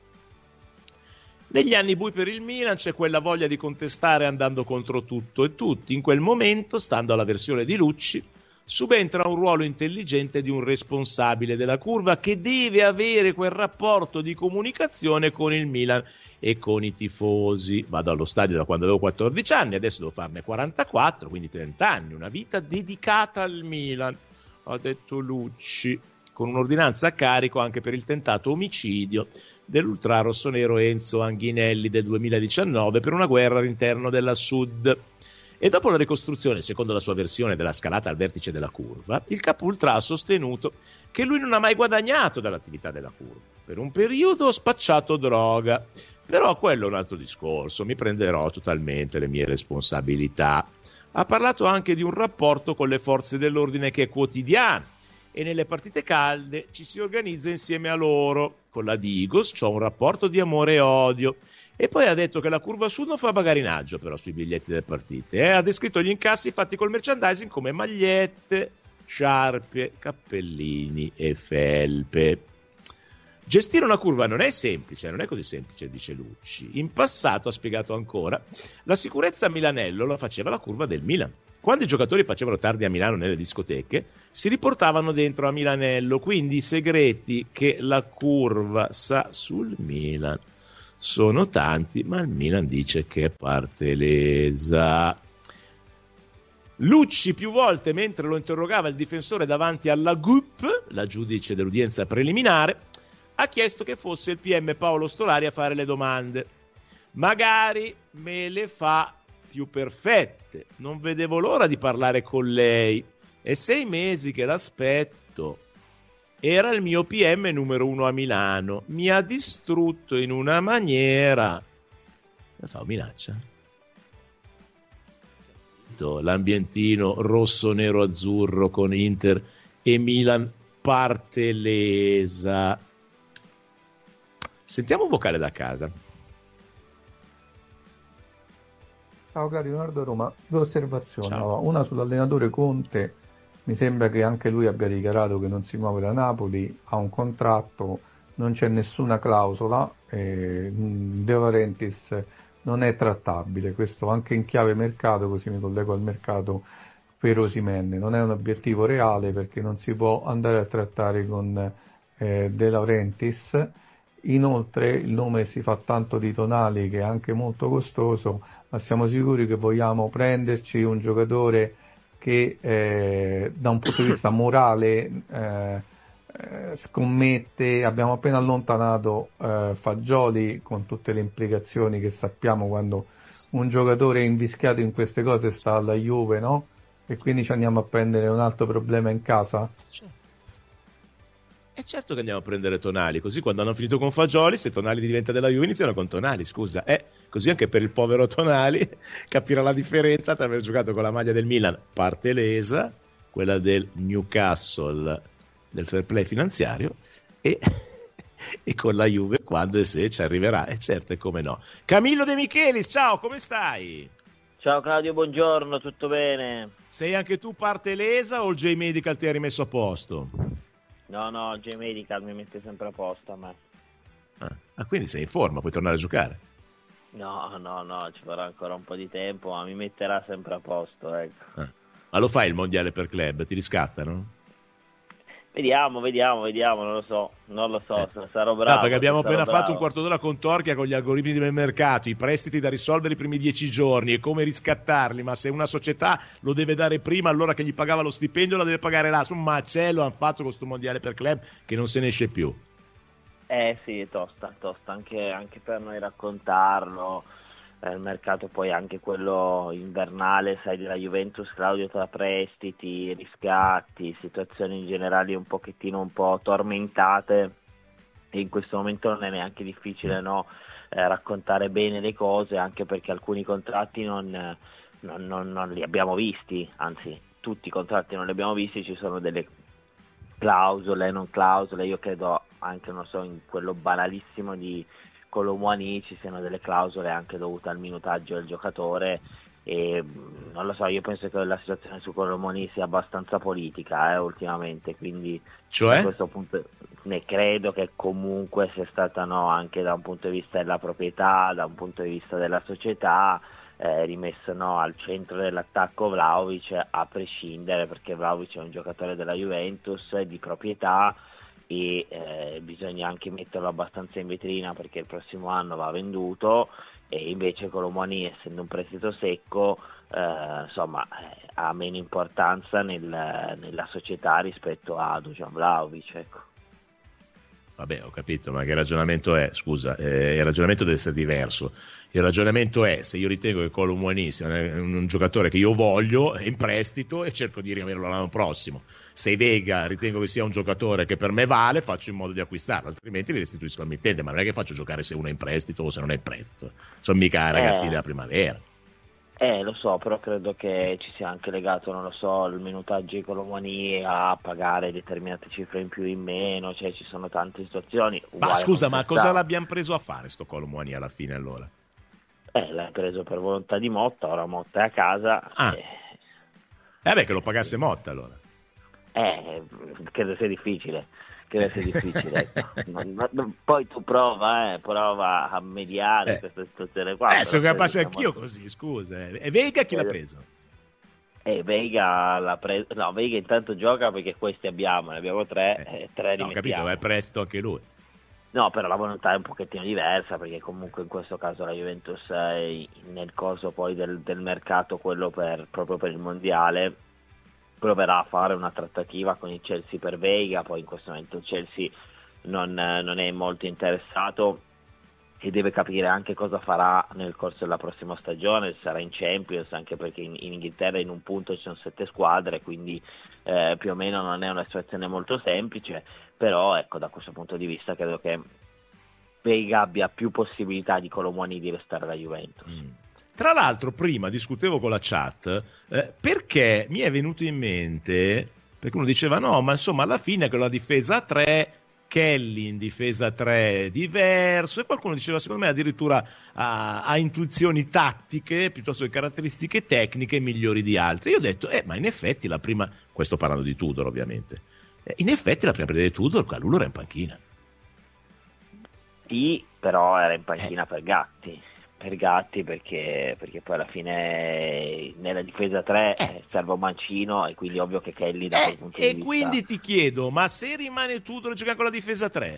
Negli anni bui per il Milan c'è quella voglia di contestare andando contro tutto e tutti. In quel momento, stando alla versione di Lucci, subentra un ruolo intelligente di un responsabile della curva che deve avere quel rapporto di comunicazione con il Milan e con i tifosi. Vado allo stadio da quando avevo 14 anni, adesso devo farne 44, quindi 30 anni, una vita dedicata al Milan, ha detto Lucci, con un'ordinanza a carico anche per il tentato omicidio dell'ultra rossonero Enzo Anghinelli del 2019 per una guerra all'interno della Sud. E dopo la ricostruzione, secondo la sua versione, della scalata al vertice della curva, il capo ultra ha sostenuto che lui non ha mai guadagnato dall'attività della curva. Per un periodo ho spacciato droga, però quello è un altro discorso, mi prenderò totalmente le mie responsabilità. Ha parlato anche di un rapporto con le forze dell'ordine che è quotidiano e nelle partite calde ci si organizza insieme a loro. Con la Digos c'ho un rapporto di amore e odio. E poi ha detto che la curva sud non fa bagarinaggio però sui biglietti delle partite. Ha descritto gli incassi fatti col merchandising come magliette, sciarpe, cappellini e felpe. Gestire una curva non è semplice, non è così semplice, dice Lucci. In passato, ha spiegato ancora, la sicurezza a Milanello la faceva la curva del Milan. Quando i giocatori facevano tardi a Milano nelle discoteche, si riportavano dentro a Milanello, quindi i segreti che la curva sa sul Milan sono tanti, ma il Milan dice che è parte lesa. Lucci più volte, mentre lo interrogava il difensore davanti alla GUP, la giudice dell'udienza preliminare, ha chiesto che fosse il PM Paolo Stolari a fare le domande. Magari me le fa più perfette, non vedevo l'ora di parlare con lei. È 6 mesi che l'aspetto. Era il mio PM numero 1 a Milano, mi ha distrutto in una maniera. La fa minaccia? L'ambientino rosso, nero, azzurro con Inter e Milan parte lesa. Sentiamo un vocale da casa. Ciao cari, Leonardo Roma, due osservazioni. Allora, una sull'allenatore Conte. Mi sembra che anche lui abbia dichiarato che non si muove da Napoli, ha un contratto, non c'è nessuna clausola, De Laurentiis non è trattabile, questo anche in chiave mercato, così mi collego al mercato per Osimhen, non è un obiettivo reale perché non si può andare a trattare con De Laurentiis. Inoltre il nome si fa tanto di Tonali che è anche molto costoso, ma siamo sicuri che vogliamo prenderci un giocatore che da un punto di vista morale scommette. Abbiamo appena allontanato Fagioli con tutte le implicazioni che sappiamo quando un giocatore è invischiato in queste cose sta alla Juve, no? E quindi ci andiamo a prendere un altro problema in casa? E certo che andiamo a prendere Tonali, così quando hanno finito con Fagioli, se Tonali diventa della Juve iniziano con Tonali, scusa. Così anche per il povero Tonali capirà la differenza tra aver giocato con la maglia del Milan, parte lesa, quella del Newcastle, del fair play finanziario, e con la Juve quando e se ci arriverà, e certo e come no. Camillo De Michelis, ciao, come stai? Ciao Claudio, buongiorno, tutto bene? Sei anche tu parte lesa o il J-Medical ti ha rimesso a posto? No, J-Medical mi mette sempre a posto a me. Quindi sei in forma, puoi tornare a giocare? No, ci vorrà ancora un po' di tempo, ma mi metterà sempre a posto, ecco. Ma lo fai il mondiale per club? Ti riscattano? Vediamo, non lo so, sarò bravo. No, perché abbiamo appena fatto un quarto d'ora con Torchia con gli algoritmi del mercato, i prestiti da risolvere i primi 10 giorni e come riscattarli, ma se una società lo deve dare prima, allora che gli pagava lo stipendio la deve pagare là. Un macello hanno fatto con questo mondiale per club che non se ne esce più. Sì, è tosta, anche per noi raccontarlo. Il mercato poi anche quello invernale, sai, della Juventus, Claudio, tra prestiti, riscatti, situazioni in generale un po' tormentate, e in questo momento non è neanche difficile raccontare bene le cose, anche perché alcuni contratti non li abbiamo visti, anzi tutti i contratti non li abbiamo visti, ci sono delle clausole, non clausole, io credo anche, non so, in quello banalissimo di Colomoni ci siano delle clausole anche dovute al minutaggio del giocatore, e non lo so, io penso che la situazione su Colomoni sia abbastanza politica ultimamente, quindi cioè? a questo punto ne credo che comunque sia stata anche da un punto di vista della proprietà, da un punto di vista della società, rimesso al centro dell'attacco Vlahovic a prescindere, perché Vlahovic è un giocatore della Juventus di proprietà e bisogna anche metterlo abbastanza in vetrina perché il prossimo anno va venduto, e invece Colomoni, essendo un prestito secco, ha meno importanza nella società rispetto a Dusan Vlahovic, ecco. Vabbè, ho capito, ma che ragionamento è? Scusa, il ragionamento deve essere diverso. Il ragionamento è: se io ritengo che Colomoni sia un giocatore che io voglio, è in prestito e cerco di riaverlo l'anno prossimo. Se Vega ritengo che sia un giocatore che per me vale, faccio in modo di acquistarlo, altrimenti li restituisco al mittente. Ma non è che faccio giocare se uno è in prestito o se non è in prestito. Sono mica ragazzi della primavera. Lo so, però credo che ci sia anche legato, non lo so, il minutaggio di Colomoni a pagare determinate cifre in più o in meno, cioè ci sono tante situazioni. Ma scusa, ma cosa l'abbiamo preso a fare sto Colomoni alla fine allora? L'ha preso per volontà di Motta, ora Motta è a casa. Che lo pagasse Motta allora. Credo sia difficile. Poi tu prova a mediare questa situazione qua. Sono capace anch'io così, scusa. E Vega chi l'ha preso? Vega l'ha preso. No, Vega intanto gioca perché questi ne abbiamo tre no, capito, è presto anche lui. No, però la volontà è un pochettino diversa, perché comunque in questo caso la Juventus nel corso poi del mercato, quello proprio per il mondiale, proverà a fare una trattativa con il Chelsea per Vega. Poi in questo momento il Chelsea non è molto interessato e deve capire anche cosa farà nel corso della prossima stagione, sarà in Champions, anche perché in Inghilterra in un punto ci sono 7 squadre, quindi più o meno non è una situazione molto semplice, però ecco, da questo punto di vista credo che Vega abbia più possibilità di Colomoni di restare alla Juventus. Tra l'altro prima discutevo con la chat perché mi è venuto in mente, perché uno diceva no, ma insomma alla fine con la difesa a 3, Kelly in difesa 3 diverso, e qualcuno diceva secondo me addirittura ha intuizioni tattiche piuttosto che caratteristiche tecniche migliori di altri. Io ho detto ma in effetti la prima, questo parlando di Tudor ovviamente, in effetti la prima partita di Tudor Kalulu era in panchina. Sì, però era in panchina per Gatti perché poi alla fine nella difesa 3 serve un mancino, e quindi ovvio che Kelly da quel punto di vista. E quindi ti chiedo, ma se rimane Tudor a giocare con la difesa 3,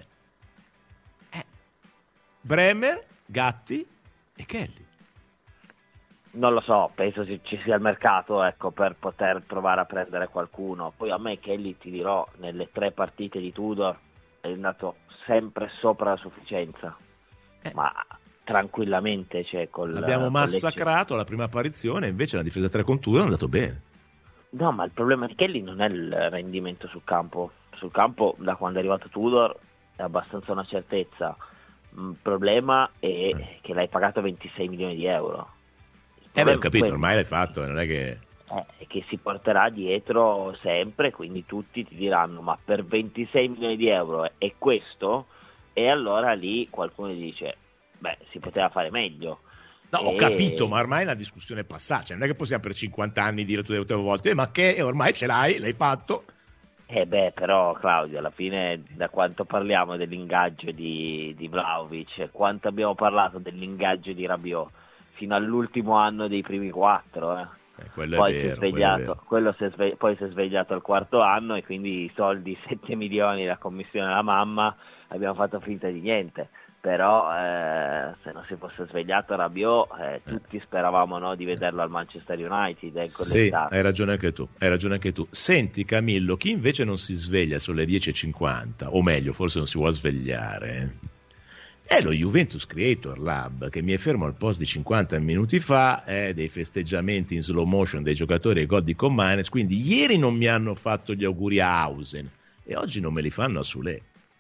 Bremer, Gatti e Kelly? Non lo so, penso ci sia il mercato, ecco, per poter provare a prendere qualcuno. Poi a me Kelly, ti dirò, nelle 3 partite di Tudor è andato sempre sopra la sufficienza, ma tranquillamente, cioè l'abbiamo massacrato la prima apparizione, invece la difesa 3 con Tudor è andato bene. No, ma il problema di Kelly non è il rendimento sul campo, da quando è arrivato Tudor è abbastanza una certezza. Il problema è che l'hai pagato 26 milioni di euro. Ho capito, ormai l'hai fatto, non è che si porterà dietro sempre, quindi tutti ti diranno ma per 26 milioni di euro è questo? E allora lì qualcuno dice si poteva fare meglio. No, ho capito, ma ormai è una discussione passata, cioè non è che possiamo per 50 anni dire tutte le volte ma che ormai ce l'hai fatto. Però Claudio, alla fine da quanto parliamo dell'ingaggio di Vlahovic, quanto abbiamo parlato dell'ingaggio di Rabiot fino all'ultimo anno dei primi 4, poi si è svegliato al 4º anno, e quindi i soldi 7 milioni la commissione alla mamma abbiamo fatto finta di niente. Però se non si fosse svegliato Rabiot, tutti speravamo di vederlo al Manchester United. Sì, hai ragione anche tu. Senti Camillo, chi invece non si sveglia sulle 10.50, o meglio forse non si vuole svegliare, è lo Juventus Creator Lab, che mi è fermo al post di 50 minuti fa, dei festeggiamenti in slow motion dei giocatori ai gol di Comanes. Quindi ieri non mi hanno fatto gli auguri a Hausen e oggi non me li fanno a Sule.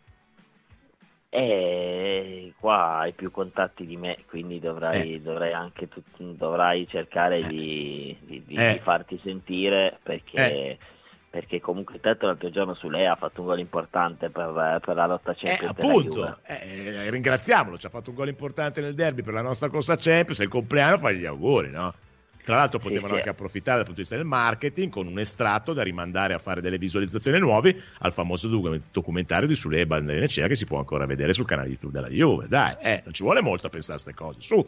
Qua hai più contatti di me, quindi dovrai cercare di farti sentire, perché perché comunque tanto l'altro giorno Sule ha fatto un gol importante per la lotta Champions. Appunto, ringraziamolo, ci ha fatto un gol importante nel derby per la nostra corsa Champions, è il compleanno, fagli gli auguri, no? Tra l'altro potevano anche approfittare dal punto di vista del marketing con un estratto da rimandare a fare delle visualizzazioni nuove al famoso documentario di Sule Banderenecea che si può ancora vedere sul canale YouTube della Juve. Dai, non ci vuole molto a pensare a queste cose, su.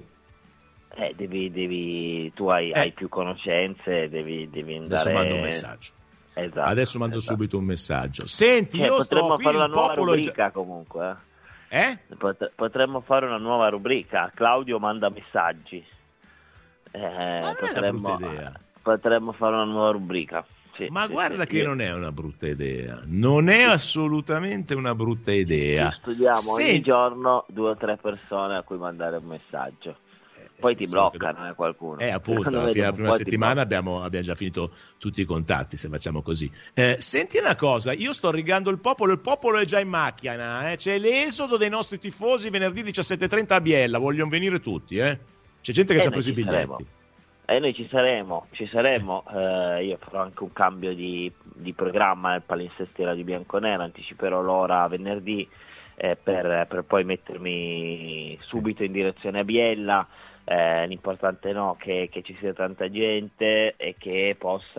Tu hai più conoscenze, devi andare. Adesso mando un messaggio. Esatto, adesso mando subito un messaggio. Senti, io potremmo fare una nuova popolo rubrica comunque. Potremmo fare una nuova rubrica. Claudio manda messaggi. Potremmo fare una nuova rubrica. Guarda che non è una brutta idea. Non è assolutamente una brutta idea. Studiamo ogni giorno 2 o 3 persone a cui mandare un messaggio. Poi ti bloccano qualcuno. Appunto, alla fine della prima settimana abbiamo già finito tutti i contatti, se facciamo così. Senti una cosa, io sto rigando il popolo è già in macchina, c'è l'esodo dei nostri tifosi venerdì 17:30 a Biella, vogliono venire tutti, C'è gente che ci ha preso i biglietti. Noi ci saremo. Io farò anche un cambio di programma nel palinsesto di Bianconera, anticiperò l'ora venerdì per poi mettermi subito in direzione a Biella. L'importante che ci sia tanta gente e che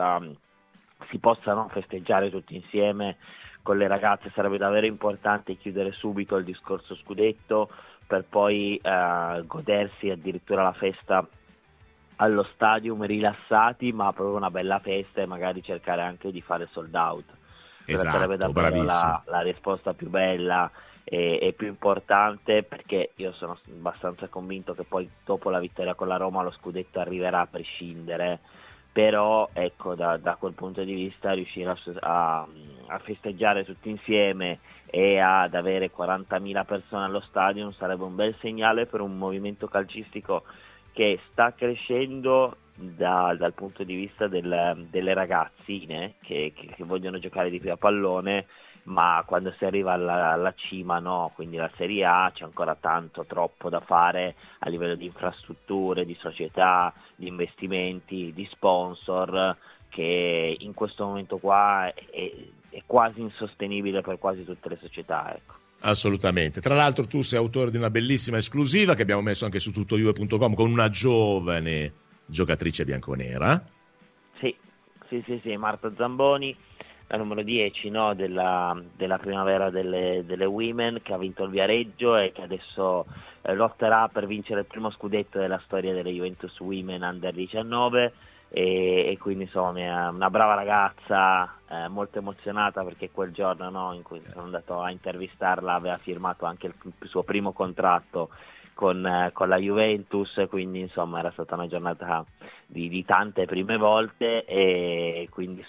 si possa festeggiare tutti insieme con le ragazze. Sarebbe davvero importante chiudere subito il discorso scudetto per poi godersi addirittura la festa allo stadium rilassati, ma proprio una bella festa, e magari cercare anche di fare sold out. Sarebbe davvero la risposta più bella e più importante, perché io sono abbastanza convinto che poi dopo la vittoria con la Roma lo scudetto arriverà a prescindere, però ecco, da quel punto di vista riuscire a festeggiare tutti insieme e ad avere 40.000 persone allo stadio sarebbe un bel segnale per un movimento calcistico che sta crescendo dal punto di vista delle ragazzine che vogliono giocare di più a pallone, ma quando si arriva alla cima, quindi la Serie A, c'è ancora troppo da fare a livello di infrastrutture, di società, di investimenti, di sponsor, che in questo momento qua è quasi insostenibile per quasi tutte le società, ecco. Assolutamente. Tra l'altro tu sei autore di una bellissima esclusiva che abbiamo messo anche su tuttojuve.com con una giovane giocatrice bianconera. Sì, Marta Zamboni, la numero 10 della primavera delle Women, che ha vinto il Viareggio e che adesso lotterà per vincere il primo scudetto della storia delle Juventus Women Under 19 e quindi insomma è una brava ragazza, molto emozionata perché quel giorno in cui sono andato a intervistarla aveva firmato anche il suo primo contratto con la Juventus, quindi insomma era stata una giornata di tante prime volte e quindi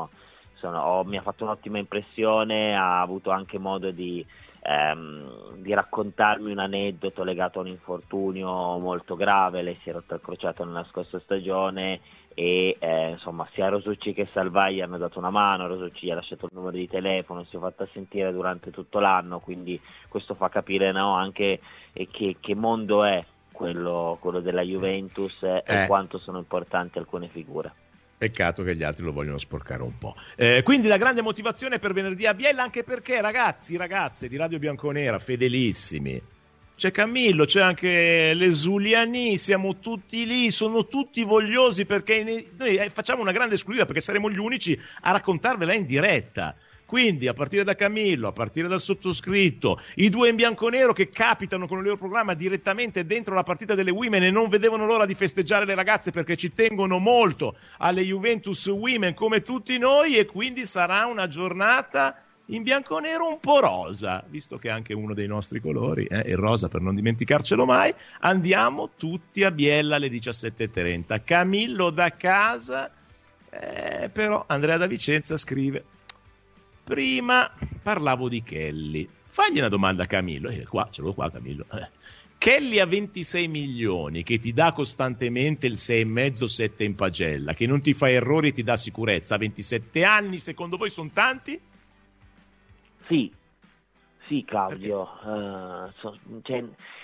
mi ha fatto un'ottima impressione. Ha avuto anche modo di raccontarmi un aneddoto legato a un infortunio molto grave. Lei si è rotto il crociato nella scorsa stagione e insomma sia Rosucci che Salvai hanno dato una mano. Rosucci gli ha lasciato il numero di telefono, si è fatta sentire durante tutto l'anno, quindi questo fa capire anche che mondo è quello della Juventus e quanto sono importanti alcune figure. Peccato che gli altri lo vogliono sporcare un po'. Quindi la grande motivazione per venerdì a Biella, anche perché ragazze di Radio Bianconera, fedelissimi, c'è Camillo, c'è anche le Zuliani, siamo tutti lì, sono tutti vogliosi perché noi facciamo una grande esclusiva perché saremo gli unici a raccontarvela in diretta. Quindi a partire da Camillo, a partire dal sottoscritto, i due in bianconero che capitano con il loro programma direttamente dentro la partita delle Women e non vedevano l'ora di festeggiare le ragazze perché ci tengono molto alle Juventus Women come tutti noi, e quindi sarà una giornata in bianconero un po' rosa, visto che anche uno dei nostri colori è il rosa, per non dimenticarcelo mai. Andiamo tutti a Biella alle 17:30. Camillo da casa, però Andrea da Vicenza scrive: prima parlavo di Kelly, fagli una domanda a Camillo, qua ce l'ho qua Camillo. Kelly a 26 milioni, che ti dà costantemente il 6,5-7 in pagella, che non ti fa errori e ti dà sicurezza, a 27 anni secondo voi sono tanti? Sì Claudio,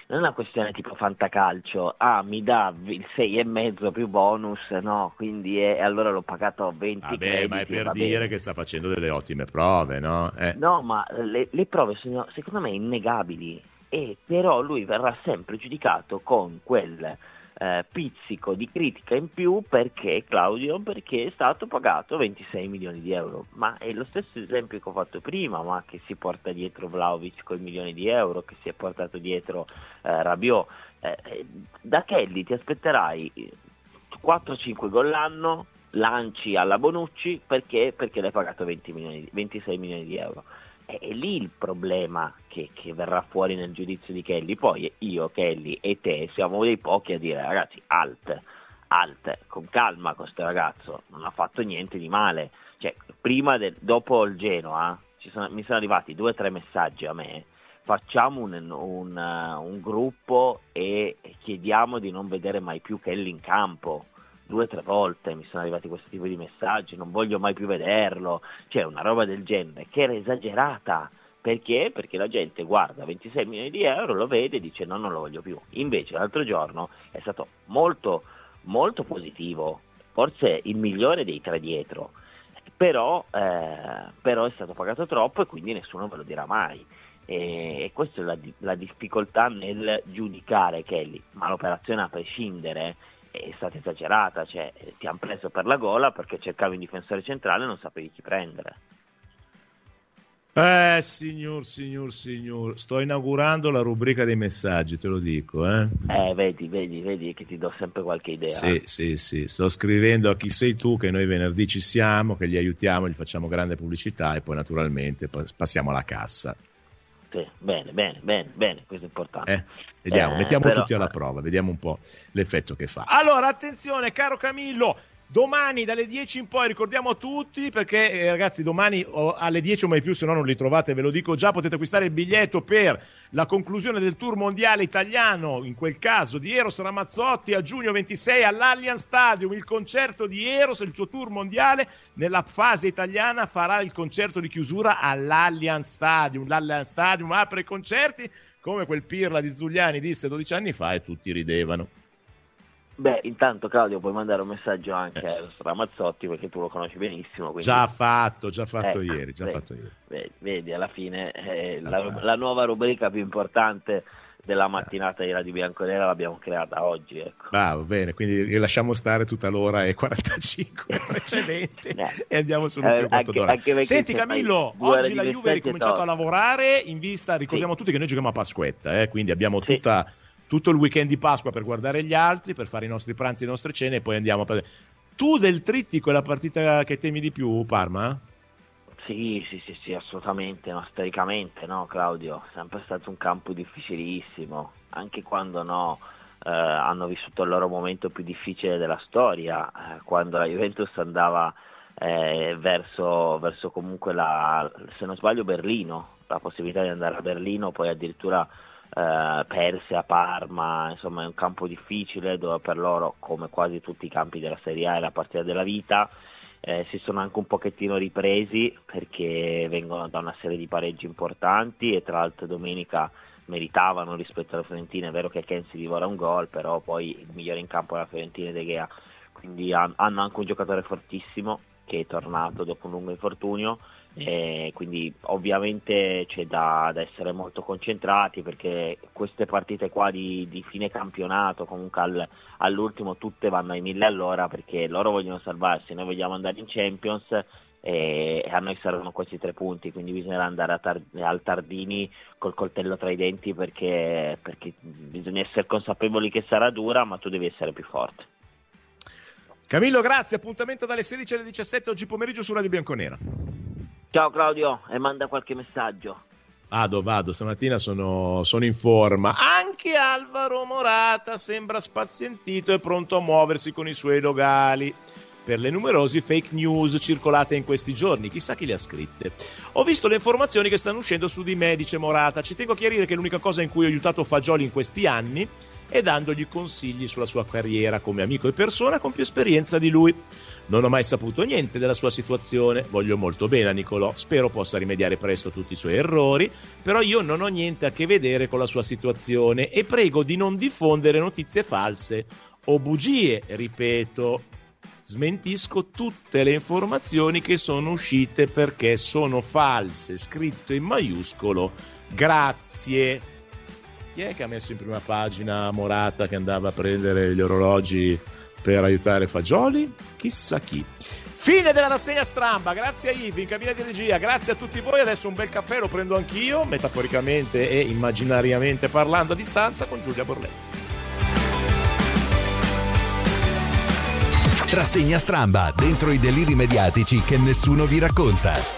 non è una questione tipo fantacalcio, mi dà il 6,5 più bonus, no, quindi allora l'ho pagato 20 crediti, ma è per dire che sta facendo delle ottime prove, no? No, ma le prove sono secondo me innegabili, e però lui verrà sempre giudicato con quel pizzico di critica in più perché è stato pagato 26 milioni di euro, ma è lo stesso esempio che ho fatto prima, ma che si porta dietro Vlahovic con milioni di euro, che si è portato dietro Rabiot. Da Kelly ti aspetterai 4-5 gol l'anno, lanci alla Bonucci perché l'hai pagato 26 milioni di euro. È lì il problema che verrà fuori nel giudizio di Kelly. Poi io, Kelly e te siamo dei pochi a dire: ragazzi, alt, con calma, questo ragazzo non ha fatto niente di male. Cioè, dopo il Genoa mi sono arrivati 2 o 3 messaggi a me: facciamo un gruppo e chiediamo di non vedere mai più Kelly in campo. 2 o 3 volte mi sono arrivati questo tipo di messaggi: non voglio mai più vederlo, cioè una roba del genere che era esagerata. Perché? Perché la gente guarda 26 milioni di euro, lo vede e dice non lo voglio più. Invece l'altro giorno è stato molto molto positivo, forse il migliore dei 3 dietro, però è stato pagato troppo e quindi nessuno ve lo dirà mai. E questa è la difficoltà nel giudicare Kelly, ma l'operazione a prescindere è stata esagerata, cioè ti hanno preso per la gola perché cercavi un difensore centrale e non sapevi chi prendere. Signor, sto inaugurando la rubrica dei messaggi, te lo dico. Vedi che ti do sempre qualche idea. Sì, sto scrivendo a Chi sei tu, che noi venerdì ci siamo, che li aiutiamo, gli facciamo grande pubblicità e poi naturalmente passiamo alla cassa. Sì, bene, questo è importante. Vediamo, mettiamo tutti alla prova, vediamo un po' l'effetto che fa. Allora, attenzione, caro Camillo, domani dalle 10 in poi, ricordiamo a tutti, perché ragazzi domani alle 10 o mai più, se no non li trovate, ve lo dico già, potete acquistare il biglietto per la conclusione del tour mondiale italiano, in quel caso di Eros Ramazzotti, a giugno 26 all'Allianz Stadium. Il concerto di Eros, il suo tour mondiale nella fase italiana, farà il concerto di chiusura all'Allianz Stadium. L'Allianz Stadium apre i concerti, come quel Pirla di Zuliani disse 12 anni fa e tutti ridevano. Beh, intanto Claudio puoi mandare un messaggio anche a Ramazzotti, perché tu lo conosci benissimo. Quindi... Già fatto ieri. Vedi, alla fine la nuova rubrica più importante della mattinata di Radio Bianconera l'abbiamo creata oggi, ecco. Bravo, bene, quindi lasciamo stare tutta l'ora e 45 precedente e andiamo sull'ultimo quarto d'ora. Senti Camillo, oggi la Juve ha ricominciato a lavorare in vista, ricordiamo tutti che noi giochiamo a Pasquetta, quindi abbiamo tutto il weekend di Pasqua per guardare gli altri, per fare i nostri pranzi e le nostre cene e poi andiamo a... Tu del Trittico è la partita che temi di più, Parma? Sì, assolutamente, ma storicamente no, Claudio, è sempre stato un campo difficilissimo, anche quando hanno vissuto il loro momento più difficile della storia, quando la Juventus andava verso comunque se non sbaglio Berlino, la possibilità di andare a Berlino, poi addirittura perse a Parma, insomma è un campo difficile dove per loro, come quasi tutti i campi della Serie A, è la partita della vita. Si sono anche un pochettino ripresi perché vengono da una serie di pareggi importanti e tra l'altro domenica meritavano rispetto alla Fiorentina. È vero che Ken si divora un gol, però poi il migliore in campo è la Fiorentina, De Gea, quindi hanno anche un giocatore fortissimo che è tornato dopo un lungo infortunio, e quindi ovviamente c'è da essere molto concentrati, perché queste partite qua di fine campionato comunque all'ultimo tutte vanno ai 1000 all'ora, perché loro vogliono salvarsi, noi vogliamo andare in Champions e a noi servono questi 3 punti, quindi bisognerà andare al Tardini col coltello tra i denti, perché bisogna essere consapevoli che sarà dura, ma tu devi essere più forte. Camillo, grazie, appuntamento dalle 16 alle 17 oggi pomeriggio su Radio Bianconera. Ciao Claudio, e manda qualche messaggio. Vado, stamattina sono in forma. Anche Alvaro Morata sembra spazientito e pronto a muoversi con i suoi locali per le numerose fake news circolate in questi giorni. Chissà chi le ha scritte. Ho visto le informazioni che stanno uscendo su di me, dice Morata. Ci tengo a chiarire che l'unica cosa in cui ho aiutato Fagioli in questi anni è dandogli consigli sulla sua carriera come amico e persona con più esperienza di lui. Non ho mai saputo niente della sua situazione, voglio molto bene a Nicolò, spero possa rimediare presto tutti i suoi errori, però io non ho niente a che vedere con la sua situazione e prego di non diffondere notizie false o bugie, ripeto. Smentisco tutte le informazioni che sono uscite perché sono false, scritto in maiuscolo. Grazie. Chi è che ha messo in prima pagina Morata che andava a prendere gli orologi per aiutare Fagioli? Chissà chi. Fine della rassegna stramba, grazie a Ivi in cabina di regia, grazie a tutti voi. Adesso un bel caffè lo prendo anch'io, metaforicamente e immaginariamente parlando a distanza, con Giulia Borletti. Rassegna stramba, dentro i deliri mediatici che nessuno vi racconta.